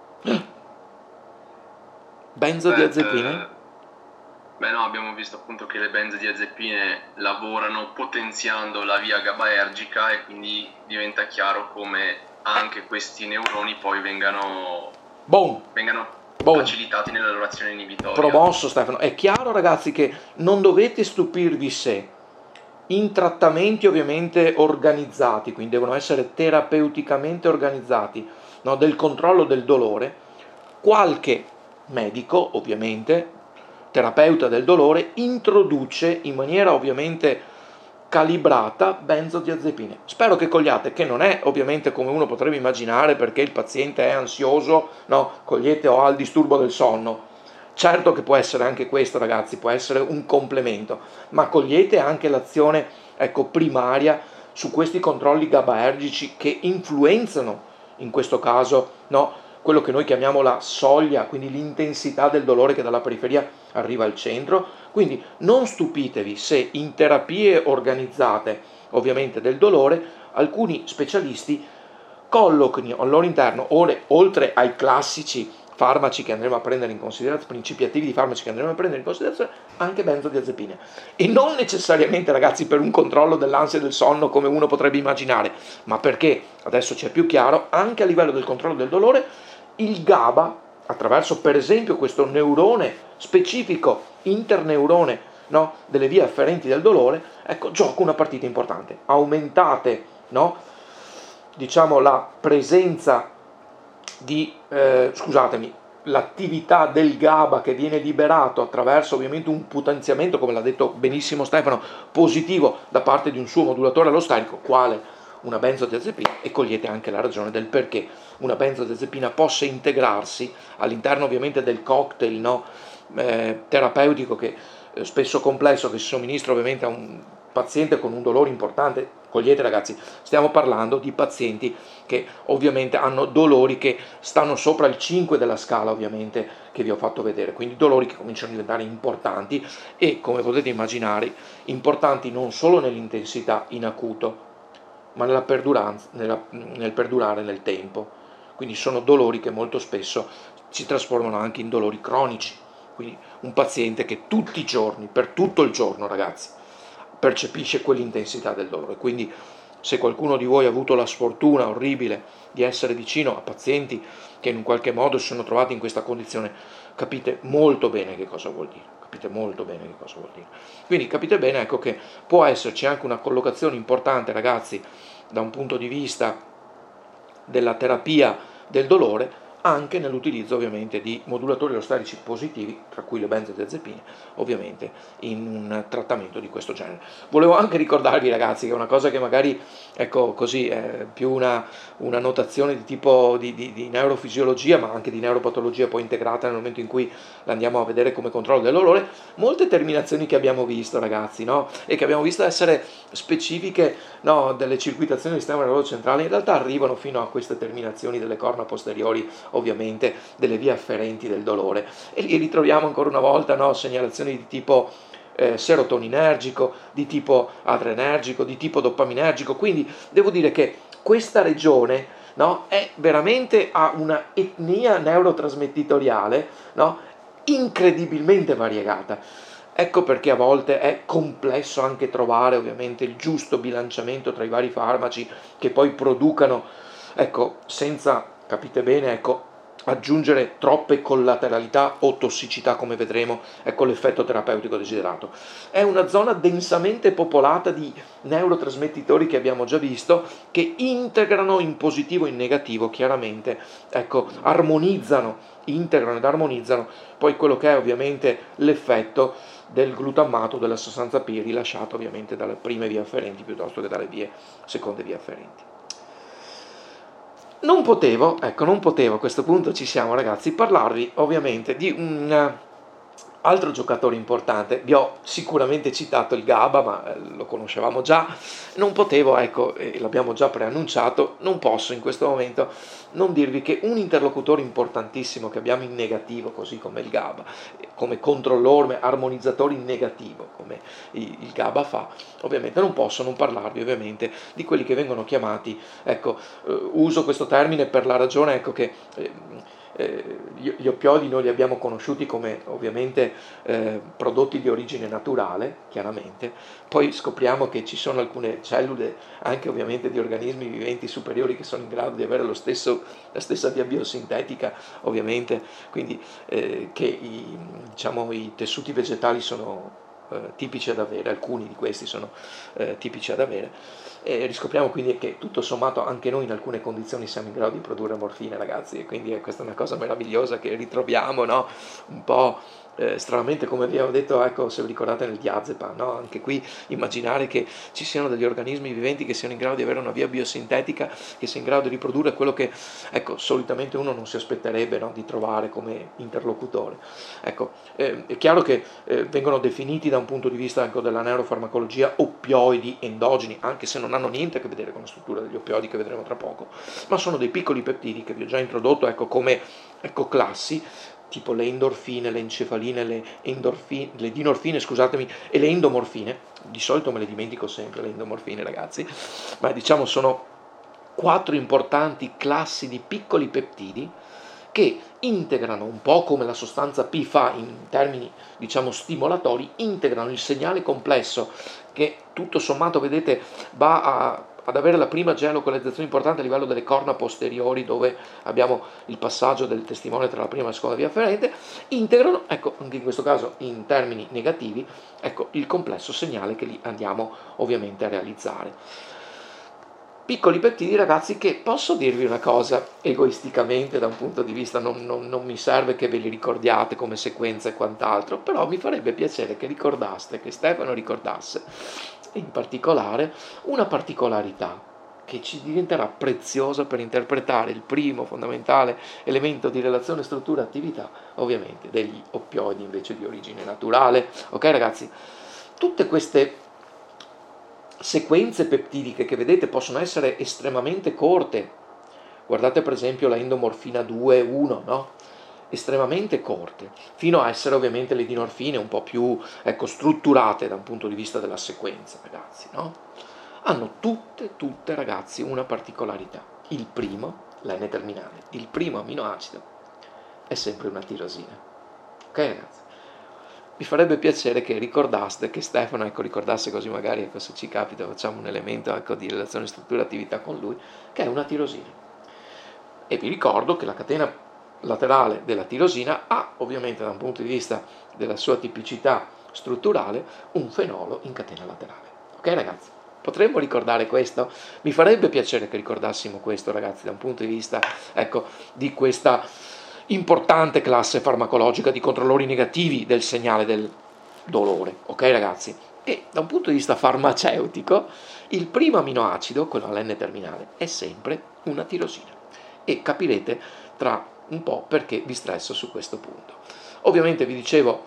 Benzodiazepine? Beh no, abbiamo visto appunto che le benzodiazepine lavorano potenziando la via GABAergica e quindi diventa chiaro come anche questi neuroni poi vengano facilitati nella loro azione inibitoria. Promosso, Stefano. È chiaro, ragazzi, che non dovete stupirvi se in trattamenti ovviamente organizzati, quindi devono essere terapeuticamente organizzati, no, del controllo del dolore, qualche medico, ovviamente, terapeuta del dolore, introduce in maniera ovviamente calibrata benzodiazepine. Spero che cogliate che non è ovviamente come uno potrebbe immaginare perché il paziente è ansioso, no, cogliete o ha il disturbo del sonno. Certo che può essere anche questo, ragazzi, può essere un complemento, ma cogliete anche l'azione, ecco, primaria su questi controlli GABAergici che influenzano in questo caso, no, quello che noi chiamiamo la soglia, quindi l'intensità del dolore che dalla periferia arriva al centro. Quindi non stupitevi se in terapie organizzate, ovviamente del dolore, alcuni specialisti collochino al loro interno, oltre ai classici farmaci che andremo a prendere in considerazione, principi attivi di farmaci che andremo a prendere in considerazione, anche benzodiazepine. E non necessariamente, ragazzi, per un controllo dell'ansia e del sonno come uno potrebbe immaginare, ma perché, adesso ci è più chiaro, anche a livello del controllo del dolore, il GABA, attraverso per esempio questo neurone specifico, interneurone, no, delle vie afferenti del dolore, ecco, gioca una partita importante. Aumentate, no, diciamo la presenza di, l'attività del GABA che viene liberato attraverso ovviamente un potenziamento, come l'ha detto benissimo Stefano, positivo da parte di un suo modulatore allostatico, quale una benzodiazepina, e cogliete anche la ragione del perché una benzodiazepina possa integrarsi all'interno ovviamente del cocktail, no, terapeutico che spesso complesso che si somministra ovviamente a un paziente con un dolore importante. Cogliete, ragazzi, stiamo parlando di pazienti che ovviamente hanno dolori che stanno sopra il 5 della scala ovviamente che vi ho fatto vedere, quindi dolori che cominciano a diventare importanti e, come potete immaginare, importanti non solo nell'intensità in acuto, ma nel perdurare nel tempo. Quindi sono dolori che molto spesso si trasformano anche in dolori cronici. Quindi un paziente che tutti i giorni, per tutto il giorno, ragazzi, percepisce quell'intensità del dolore. Quindi se qualcuno di voi ha avuto la sfortuna orribile di essere vicino a pazienti che in un qualche modo si sono trovati in questa condizione, capite molto bene che cosa vuol dire. Capite molto bene che cosa vuol dire. Quindi capite bene, ecco, che può esserci anche una collocazione importante, ragazzi, da un punto di vista della terapia del dolore, anche nell'utilizzo ovviamente di modulatori allostatici positivi, tra cui le benzodiazepine, ovviamente in un trattamento di questo genere. Volevo anche ricordarvi, ragazzi, che è una cosa che magari, ecco, così è più una notazione di tipo di neurofisiologia, ma anche di neuropatologia poi integrata nel momento in cui la andiamo a vedere come controllo del dolore. Molte terminazioni che abbiamo visto, ragazzi, no? E che abbiamo visto essere specifiche, no, delle circuitazioni del sistema nervoso centrale, in realtà arrivano fino a queste terminazioni delle corna posteriori, ovviamente delle vie afferenti del dolore, e lì ritroviamo ancora una volta, no, segnalazioni di tipo serotoninergico, di tipo adrenergico, di tipo dopaminergico. Quindi devo dire che questa regione, no, è veramente a una etnia neurotrasmettitoriale, no, incredibilmente variegata. Ecco perché a volte è complesso anche trovare ovviamente il giusto bilanciamento tra i vari farmaci che poi producano, ecco, senza, capite bene, ecco, aggiungere troppe collateralità o tossicità, come vedremo, ecco l'effetto terapeutico desiderato. È una zona densamente popolata di neurotrasmettitori che abbiamo già visto, che integrano in positivo e in negativo, chiaramente, ecco, integrano ed armonizzano poi quello che è ovviamente l'effetto del glutammato, della sostanza P rilasciata ovviamente dalle prime vie afferenti piuttosto che dalle seconde vie afferenti. Non potevo, a questo punto ci siamo, ragazzi, parlarvi ovviamente di un altro giocatore importante. Vi ho sicuramente citato il GABA, ma lo conoscevamo già. Non potevo, ecco, l'abbiamo già preannunciato, non posso in questo momento non dirvi che un interlocutore importantissimo che abbiamo in negativo, così come il GABA, come controllore, armonizzatore in negativo, come il GABA fa, ovviamente non posso non parlarvi ovviamente di quelli che vengono chiamati, ecco, uso questo termine per la ragione, ecco, che gli oppiodi noi li abbiamo conosciuti come ovviamente prodotti di origine naturale, chiaramente, poi scopriamo che ci sono alcune cellule, anche ovviamente di organismi viventi superiori, che sono in grado di avere la stessa via biosintetica, ovviamente, quindi che i tessuti vegetali sono tipici ad avere, alcuni di questi sono tipici ad avere, e riscopriamo quindi che tutto sommato anche noi in alcune condizioni siamo in grado di produrre morfina, ragazzi, e quindi questa è una cosa meravigliosa che ritroviamo, no? Un po' stranamente, come vi avevo detto, ecco, se vi ricordate nel diazepam, no? Anche qui immaginare che ci siano degli organismi viventi che siano in grado di avere una via biosintetica, che sia in grado di riprodurre quello che, ecco, solitamente uno non si aspetterebbe, no? Di trovare come interlocutore. Ecco, è chiaro che vengono definiti da un punto di vista, ecco, della neurofarmacologia oppioidi endogeni, anche se non hanno niente a che vedere con la struttura degli oppioidi che vedremo tra poco, ma sono dei piccoli peptidi che vi ho già introdotto, ecco, come, ecco, classi, tipo le endorfine, le encefaline, le dinorfine, scusatemi, e le endomorfine. Di solito me le dimentico sempre le endomorfine, ragazzi, ma diciamo sono 4 importanti classi di piccoli peptidi che integrano, un po' come la sostanza P fa in termini, diciamo, stimolatori, integrano il segnale complesso che tutto sommato, vedete, va ad avere la prima geolocalizzazione importante a livello delle corna posteriori, dove abbiamo il passaggio del testimone tra la prima e la seconda via afferente, integrano, ecco, anche in questo caso in termini negativi, ecco, il complesso segnale che li andiamo ovviamente a realizzare. Piccoli peptidi, ragazzi, che posso dirvi una cosa, egoisticamente, da un punto di vista, non mi serve che ve li ricordiate come sequenza e quant'altro, però mi farebbe piacere che ricordaste, che Stefano ricordasse, in particolare, una particolarità che ci diventerà preziosa per interpretare il primo fondamentale elemento di relazione struttura-attività, ovviamente, degli oppioidi invece di origine naturale. Ok, ragazzi? Tutte queste sequenze peptidiche che vedete possono essere estremamente corte. Guardate per esempio la endomorfina 2-1, no? Estremamente corte, fino a essere ovviamente le dinorfine un po' più, ecco, strutturate da un punto di vista della sequenza, ragazzi, no? Hanno tutte, ragazzi, una particolarità. Il primo, la N-terminale, il primo aminoacido è sempre una tirosina. Ok, ragazzi? Mi farebbe piacere che ricordaste, che Stefano, ecco, ricordasse, così magari, ecco, se ci capita facciamo un elemento, ecco, di relazione struttura-attività con lui, che è una tirosina. E vi ricordo che la catena laterale della tirosina ha, ovviamente da un punto di vista della sua tipicità strutturale, un fenolo in catena laterale. Ok, ragazzi? Potremmo ricordare questo? Mi farebbe piacere che ricordassimo questo, ragazzi, da un punto di vista, ecco, di questa importante classe farmacologica di controllori negativi del segnale del dolore. Ok, ragazzi? E da un punto di vista farmaceutico, il primo aminoacido, quello all'N terminale, è sempre una tirosina. E capirete tra un po' perché vi stresso su questo punto. Ovviamente vi dicevo,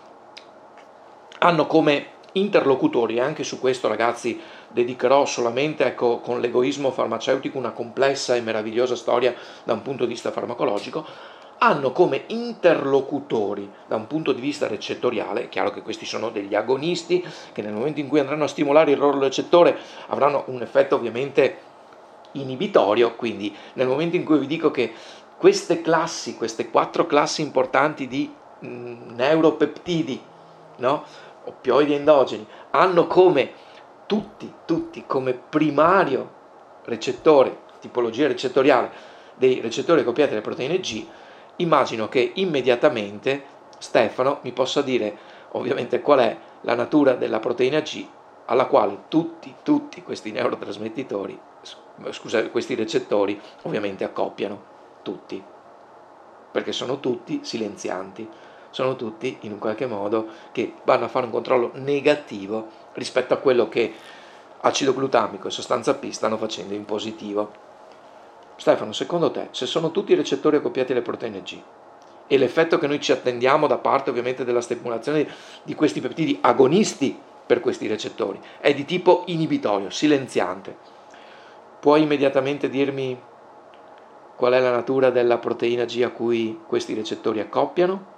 hanno come interlocutori, e anche su questo, ragazzi, dedicherò solamente, ecco, con l'egoismo farmaceutico, una complessa e meravigliosa storia da un punto di vista farmacologico. Hanno come interlocutori da un punto di vista recettoriale, è chiaro che questi sono degli agonisti che nel momento in cui andranno a stimolare il loro recettore avranno un effetto ovviamente inibitorio, quindi nel momento in cui vi dico che queste classi, queste 4 classi importanti di neuropeptidi, no? Oppioidi endogeni, hanno come tutti come primario recettore, tipologia recettoriale dei recettori accoppiati alle proteine G, immagino che immediatamente Stefano mi possa dire ovviamente qual è la natura della proteina G alla quale tutti questi neurotrasmettitori, scusate, questi recettori ovviamente accoppiano, tutti, perché sono tutti silenzianti, sono tutti in un qualche modo che vanno a fare un controllo negativo rispetto a quello che acido glutamico e sostanza P stanno facendo in positivo. Stefano, secondo te, se sono tutti i recettori accoppiati alle proteine G e l'effetto che noi ci attendiamo da parte ovviamente della stimolazione di questi peptidi agonisti per questi recettori è di tipo inibitorio, silenziante, puoi immediatamente dirmi qual è la natura della proteina G a cui questi recettori accoppiano?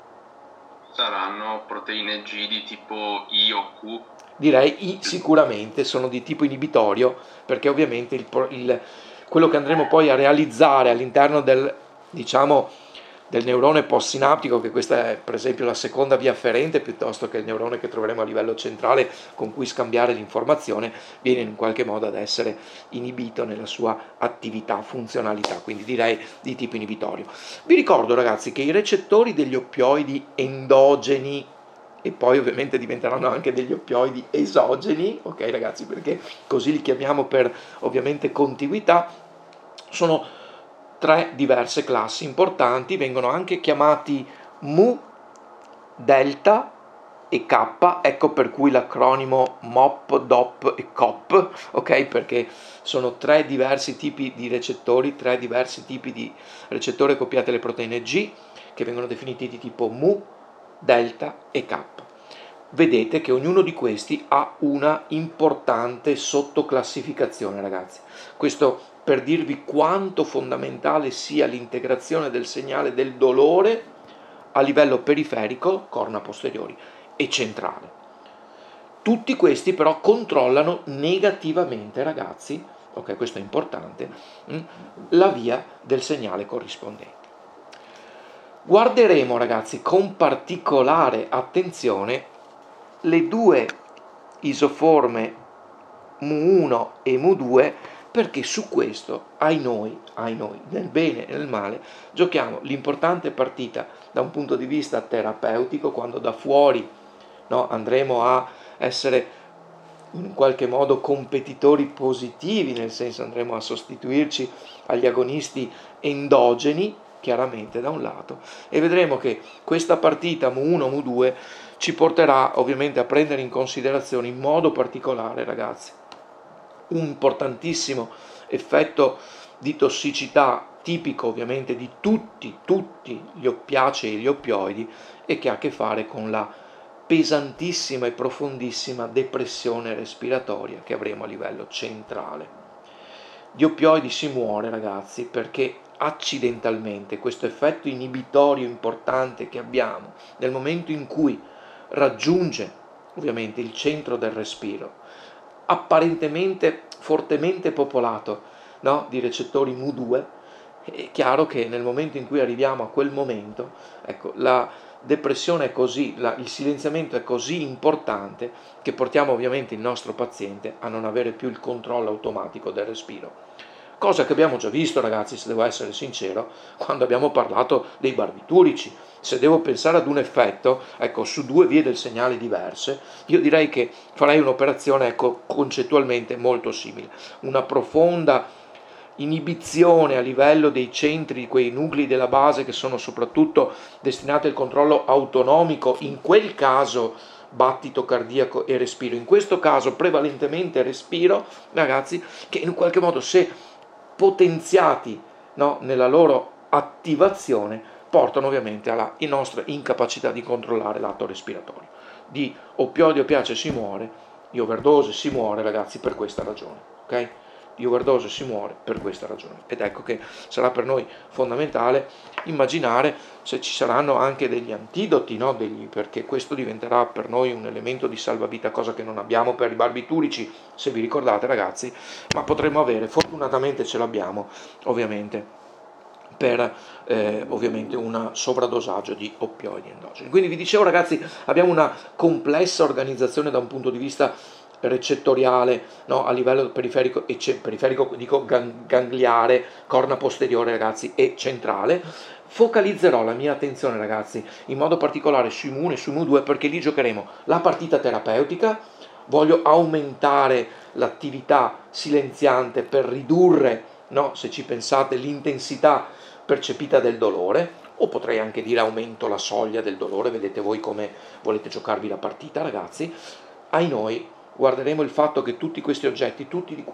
Saranno proteine G di tipo I o Q? Direi I sicuramente, sono di tipo inibitorio, perché ovviamente quello che andremo poi a realizzare all'interno del, diciamo, del neurone postsinaptico, che questa è per esempio la seconda via afferente, piuttosto che il neurone che troveremo a livello centrale con cui scambiare l'informazione, viene in qualche modo ad essere inibito nella sua attività, funzionalità, quindi direi di tipo inibitorio. Vi ricordo, ragazzi, che i recettori degli oppioidi endogeni, e poi ovviamente diventeranno anche degli oppioidi esogeni, ok ragazzi, perché così li chiamiamo per ovviamente contiguità, sono 3 diverse classi importanti, vengono anche chiamati Mu delta e K, ecco per cui l'acronimo MOP, DOP e COP, ok? Perché sono tre diversi tipi di recettori, tre diversi tipi di recettori accoppiati alle proteine G, che vengono definiti di tipo mu, delta e K. Vedete che ognuno di questi ha una importante sottoclassificazione, ragazzi. Questo per dirvi quanto fondamentale sia l'integrazione del segnale del dolore a livello periferico, corna posteriori, e centrale. Tutti questi però controllano negativamente, ragazzi, ok, questo è importante, la via del segnale corrispondente. Guarderemo, ragazzi, con particolare attenzione le due isoforme Mu1 e Mu2, perché su questo, ai noi, nel bene e nel male, giochiamo l'importante partita da un punto di vista terapeutico, quando da fuori, no, andremo a essere in qualche modo competitori positivi, nel senso andremo a sostituirci agli agonisti endogeni, chiaramente da un lato, e vedremo che questa partita Mu1, Mu2 ci porterà ovviamente a prendere in considerazione in modo particolare, ragazzi, un importantissimo effetto di tossicità tipico ovviamente di tutti gli oppiacei e gli oppioidi, e che ha a che fare con la pesantissima e profondissima depressione respiratoria che avremo a livello centrale. Di oppioidi si muore, ragazzi, perché accidentalmente questo effetto inibitorio importante che abbiamo nel momento in cui raggiunge ovviamente il centro del respiro, apparentemente fortemente popolato, no, di recettori Mu2, è chiaro che nel momento in cui arriviamo a quel momento, ecco, la depressione è così, il silenziamento è così importante che portiamo ovviamente il nostro paziente a non avere più il controllo automatico del respiro. Cosa che abbiamo già visto, ragazzi, se devo essere sincero, quando abbiamo parlato dei barbiturici. Se devo pensare ad un effetto, ecco, su due vie del segnale diverse, io direi che farei un'operazione, ecco, concettualmente molto simile. Una profonda inibizione a livello dei centri, quei nuclei della base che sono soprattutto destinati al controllo autonomico, in quel caso battito cardiaco e respiro, in questo caso prevalentemente respiro, ragazzi, che in qualche modo, se potenziati, no, nella loro attivazione, portano ovviamente alla nostra incapacità di controllare l'atto respiratorio. Di oppioidi oppiacei si muore, di overdose si muore, ragazzi, per questa ragione, ok? Di overdose si muore per questa ragione, ed ecco che sarà per noi fondamentale immaginare se ci saranno anche degli antidoti, no? Perché questo diventerà per noi un elemento di salvavita, cosa che non abbiamo per i barbiturici, se vi ricordate, ragazzi, ma potremmo avere, fortunatamente ce l'abbiamo ovviamente, per ovviamente un sovradosaggio di oppioidi endogeni. Quindi vi dicevo, ragazzi, abbiamo una complessa organizzazione da un punto di vista recettoriale, no, a livello periferico, dico gangliare, corna posteriore, ragazzi, e centrale. Focalizzerò la mia attenzione, ragazzi, in modo particolare sui Mu1 e sui Mu2, perché lì giocheremo la partita terapeutica. Voglio aumentare l'attività silenziante per ridurre, no, se ci pensate, l'intensità percepita del dolore, o potrei anche dire aumento la soglia del dolore, vedete voi come volete giocarvi la partita, ragazzi. Ai noi guarderemo il fatto che tutti questi oggetti, tutti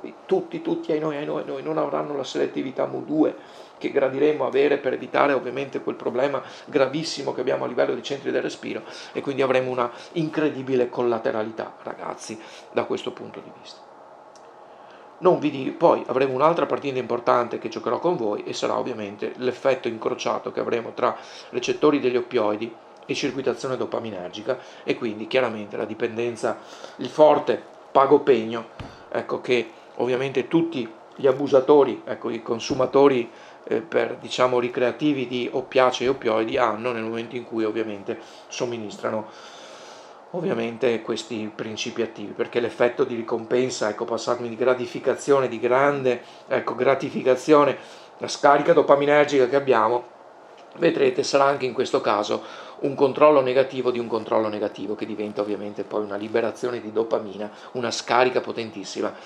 ai noi, non avranno la selettività Mu2 che gradiremo avere per evitare ovviamente quel problema gravissimo che abbiamo a livello di centri del respiro, e quindi avremo una incredibile collateralità, ragazzi, da questo punto di vista. Poi avremo un'altra partita importante che giocherò con voi, e sarà ovviamente l'effetto incrociato che avremo tra recettori degli oppioidi e circuitazione dopaminergica, e quindi chiaramente la dipendenza, il forte pago-pegno, ecco, che ovviamente tutti gli abusatori, ecco, i consumatori per, diciamo, ricreativi di oppiacei e oppioidi hanno nel momento in cui ovviamente somministrano ovviamente questi principi attivi, perché l'effetto di ricompensa, ecco, passatemi, di gratificazione, di grande, ecco, gratificazione, la scarica dopaminergica che abbiamo, vedrete, sarà anche in questo caso un controllo negativo di un controllo negativo, che diventa ovviamente poi una liberazione di dopamina, una scarica potentissima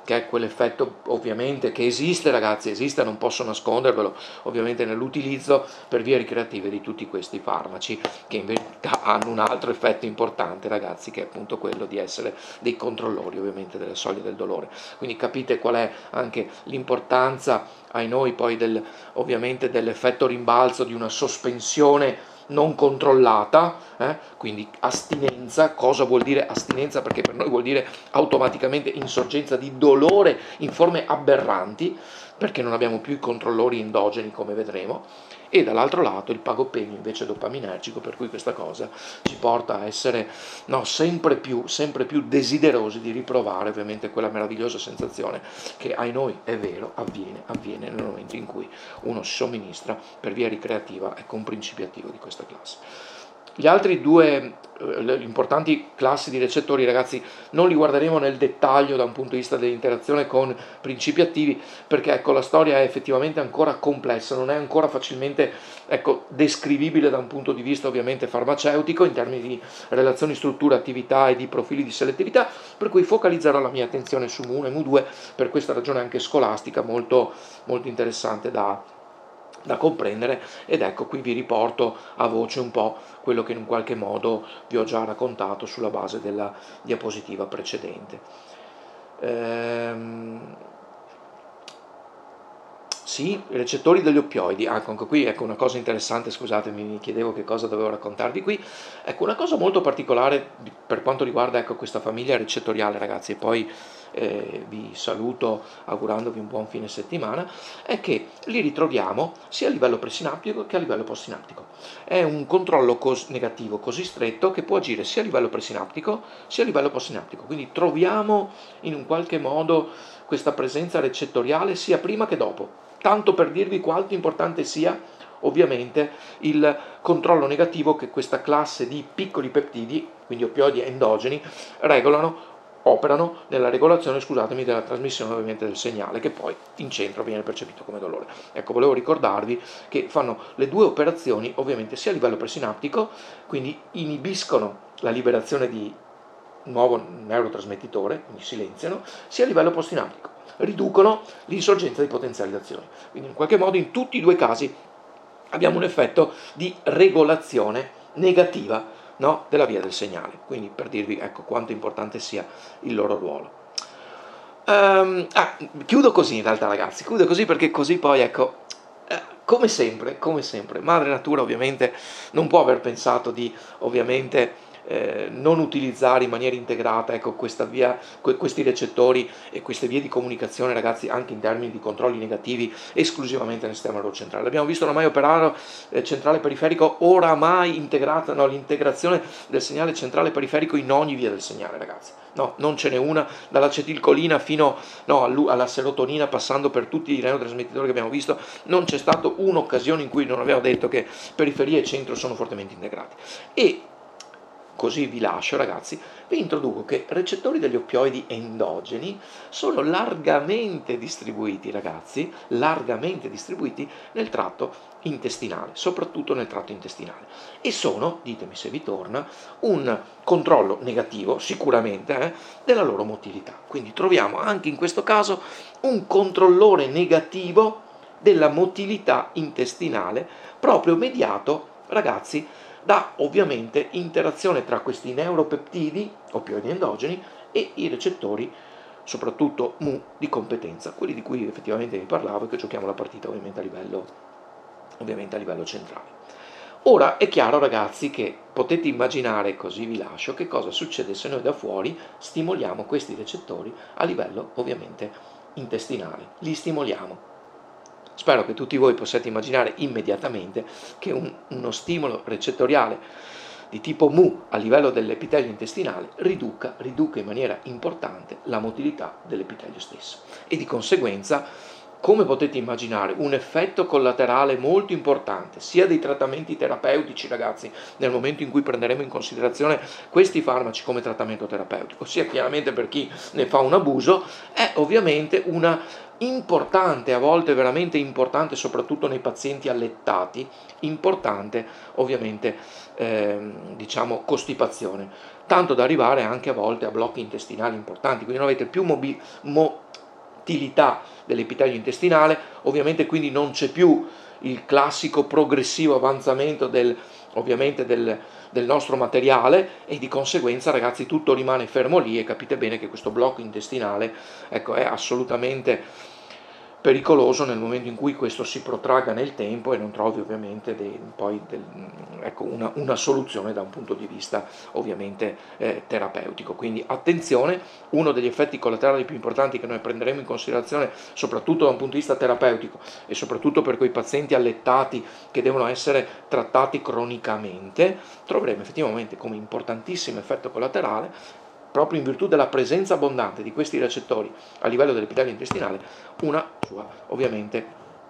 che è quell'effetto ovviamente che esiste, ragazzi, esiste, non posso nascondervelo, ovviamente nell'utilizzo per vie ricreative di tutti questi farmaci, che in verità hanno un altro effetto importante, ragazzi, che è appunto quello di essere dei controllori ovviamente delle soglie del dolore. Quindi capite qual è anche l'importanza ai noi poi ovviamente dell'effetto rimbalzo di una sospensione non controllata, quindi astinenza. Cosa vuol dire astinenza? Perché per noi vuol dire automaticamente insorgenza di dolore in forme aberranti, perché non abbiamo più i controllori endogeni, come vedremo, e dall'altro lato il pagopegno invece dopaminergico, per cui questa cosa ci porta a essere sempre più desiderosi di riprovare ovviamente quella meravigliosa sensazione che ai noi è vero avviene nel momento in cui uno si somministra per via ricreativa, ecco, un principio attivo di questa classe. Gli altri due importanti classi di recettori, ragazzi, non li guarderemo nel dettaglio da un punto di vista dell'interazione con principi attivi, perché ecco, la storia è effettivamente ancora complessa, non è ancora facilmente, ecco, descrivibile da un punto di vista ovviamente farmaceutico in termini di relazioni, struttura, attività e di profili di selettività, per cui focalizzerò la mia attenzione su Mu1 e Mu2 per questa ragione anche scolastica molto, molto interessante da comprendere. Ed ecco, qui vi riporto a voce un po' quello che in un qualche modo vi ho già raccontato sulla base della diapositiva precedente. Sì, i recettori degli oppioidi, anche qui ecco una cosa interessante, scusatemi, mi chiedevo che cosa dovevo raccontarvi qui. Ecco, una cosa molto particolare per quanto riguarda, ecco, questa famiglia recettoriale, ragazzi, e poi vi saluto augurandovi un buon fine settimana, è che li ritroviamo sia a livello presinaptico che a livello postsinaptico. È un controllo negativo così stretto che può agire sia a livello presinaptico sia a livello postsinaptico, quindi troviamo in un qualche modo questa presenza recettoriale sia prima che dopo, tanto per dirvi quanto importante sia ovviamente il controllo negativo che questa classe di piccoli peptidi, quindi oppioidi endogeni, operano nella regolazione, scusatemi, della trasmissione ovviamente del segnale, che poi in centro viene percepito come dolore. Ecco, volevo ricordarvi che fanno le due operazioni ovviamente sia a livello presinaptico, quindi inibiscono la liberazione di nuovo neurotrasmettitore, quindi silenziano, sia a livello postsinaptico, riducono l'insorgenza di potenzializzazione. Quindi in qualche modo in tutti i due casi abbiamo un effetto di regolazione negativa, no, della via del segnale. Quindi per dirvi, ecco, quanto importante sia il loro ruolo. Chiudo così in realtà, ragazzi, chiudo così perché così poi, ecco, come sempre, Madre Natura ovviamente non può aver pensato di ovviamente non utilizzare in maniera integrata, ecco, questi recettori e queste vie di comunicazione, ragazzi, anche in termini di controlli negativi esclusivamente nel sistema neurocentrale. L'abbiamo visto oramai operare centrale periferico, oramai integrata, l'integrazione del segnale centrale periferico in ogni via del segnale, ragazzi. No, non ce n'è una, dall'acetilcolina fino alla serotonina, passando per tutti i neurotrasmettitori che abbiamo visto, non c'è stata un'occasione in cui non abbiamo detto che periferia e centro sono fortemente integrati. E così vi lascio, ragazzi, vi introduco che recettori degli oppioidi endogeni sono largamente distribuiti, ragazzi, largamente distribuiti nel tratto intestinale, soprattutto nel tratto intestinale, e sono, ditemi se vi torna, un controllo negativo, sicuramente, della loro motilità. Quindi troviamo anche in questo caso un controllore negativo della motilità intestinale, proprio mediato, ragazzi, da ovviamente interazione tra questi neuropeptidi, oppioidi endogeni, e i recettori, soprattutto Mu di competenza, quelli di cui effettivamente vi parlavo e che giochiamo la partita ovviamente a livello centrale. Ora è chiaro, ragazzi, che potete immaginare, così vi lascio, che cosa succede se noi da fuori stimoliamo questi recettori a livello ovviamente intestinale. Li stimoliamo. Spero che tutti voi possiate immaginare immediatamente che uno stimolo recettoriale di tipo Mu a livello dell'epitelio intestinale riduca in maniera importante la motilità dell'epitelio stesso e di conseguenza, come potete immaginare, un effetto collaterale molto importante sia dei trattamenti terapeutici, ragazzi, nel momento in cui prenderemo in considerazione questi farmaci come trattamento terapeutico, sia chiaramente per chi ne fa un abuso, è ovviamente una importante, a volte veramente importante, soprattutto nei pazienti allettati, importante ovviamente costipazione, tanto da arrivare anche a volte a blocchi intestinali importanti, quindi non avete più duttilità dell'epitelio intestinale. Ovviamente quindi non c'è più il classico progressivo avanzamento ovviamente del nostro materiale, e di conseguenza, ragazzi, tutto rimane fermo lì, e capite bene che questo blocco intestinale, ecco, è assolutamente pericoloso nel momento in cui questo si protragga nel tempo e non trovi ovviamente ecco, una soluzione da un punto di vista ovviamente terapeutico. Quindi attenzione, uno degli effetti collaterali più importanti che noi prenderemo in considerazione, soprattutto da un punto di vista terapeutico e soprattutto per quei pazienti allettati che devono essere trattati cronicamente, troveremo effettivamente come importantissimo effetto collaterale, proprio in virtù della presenza abbondante di questi recettori a livello dell'epitelio intestinale, una sua ovviamente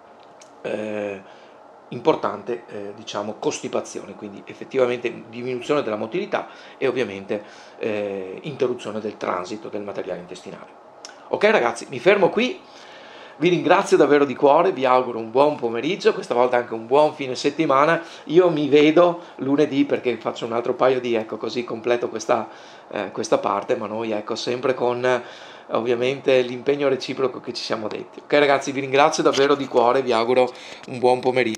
importante costipazione, quindi effettivamente diminuzione della motilità e ovviamente interruzione del transito del materiale intestinale. Ok ragazzi, mi fermo qui. Vi ringrazio davvero di cuore, vi auguro un buon pomeriggio, questa volta anche un buon fine settimana. Io mi vedo lunedì perché faccio un altro paio di, così completo questa parte, ma noi sempre con ovviamente l'impegno reciproco che ci siamo detti. Ok ragazzi, vi ringrazio davvero di cuore, vi auguro un buon pomeriggio.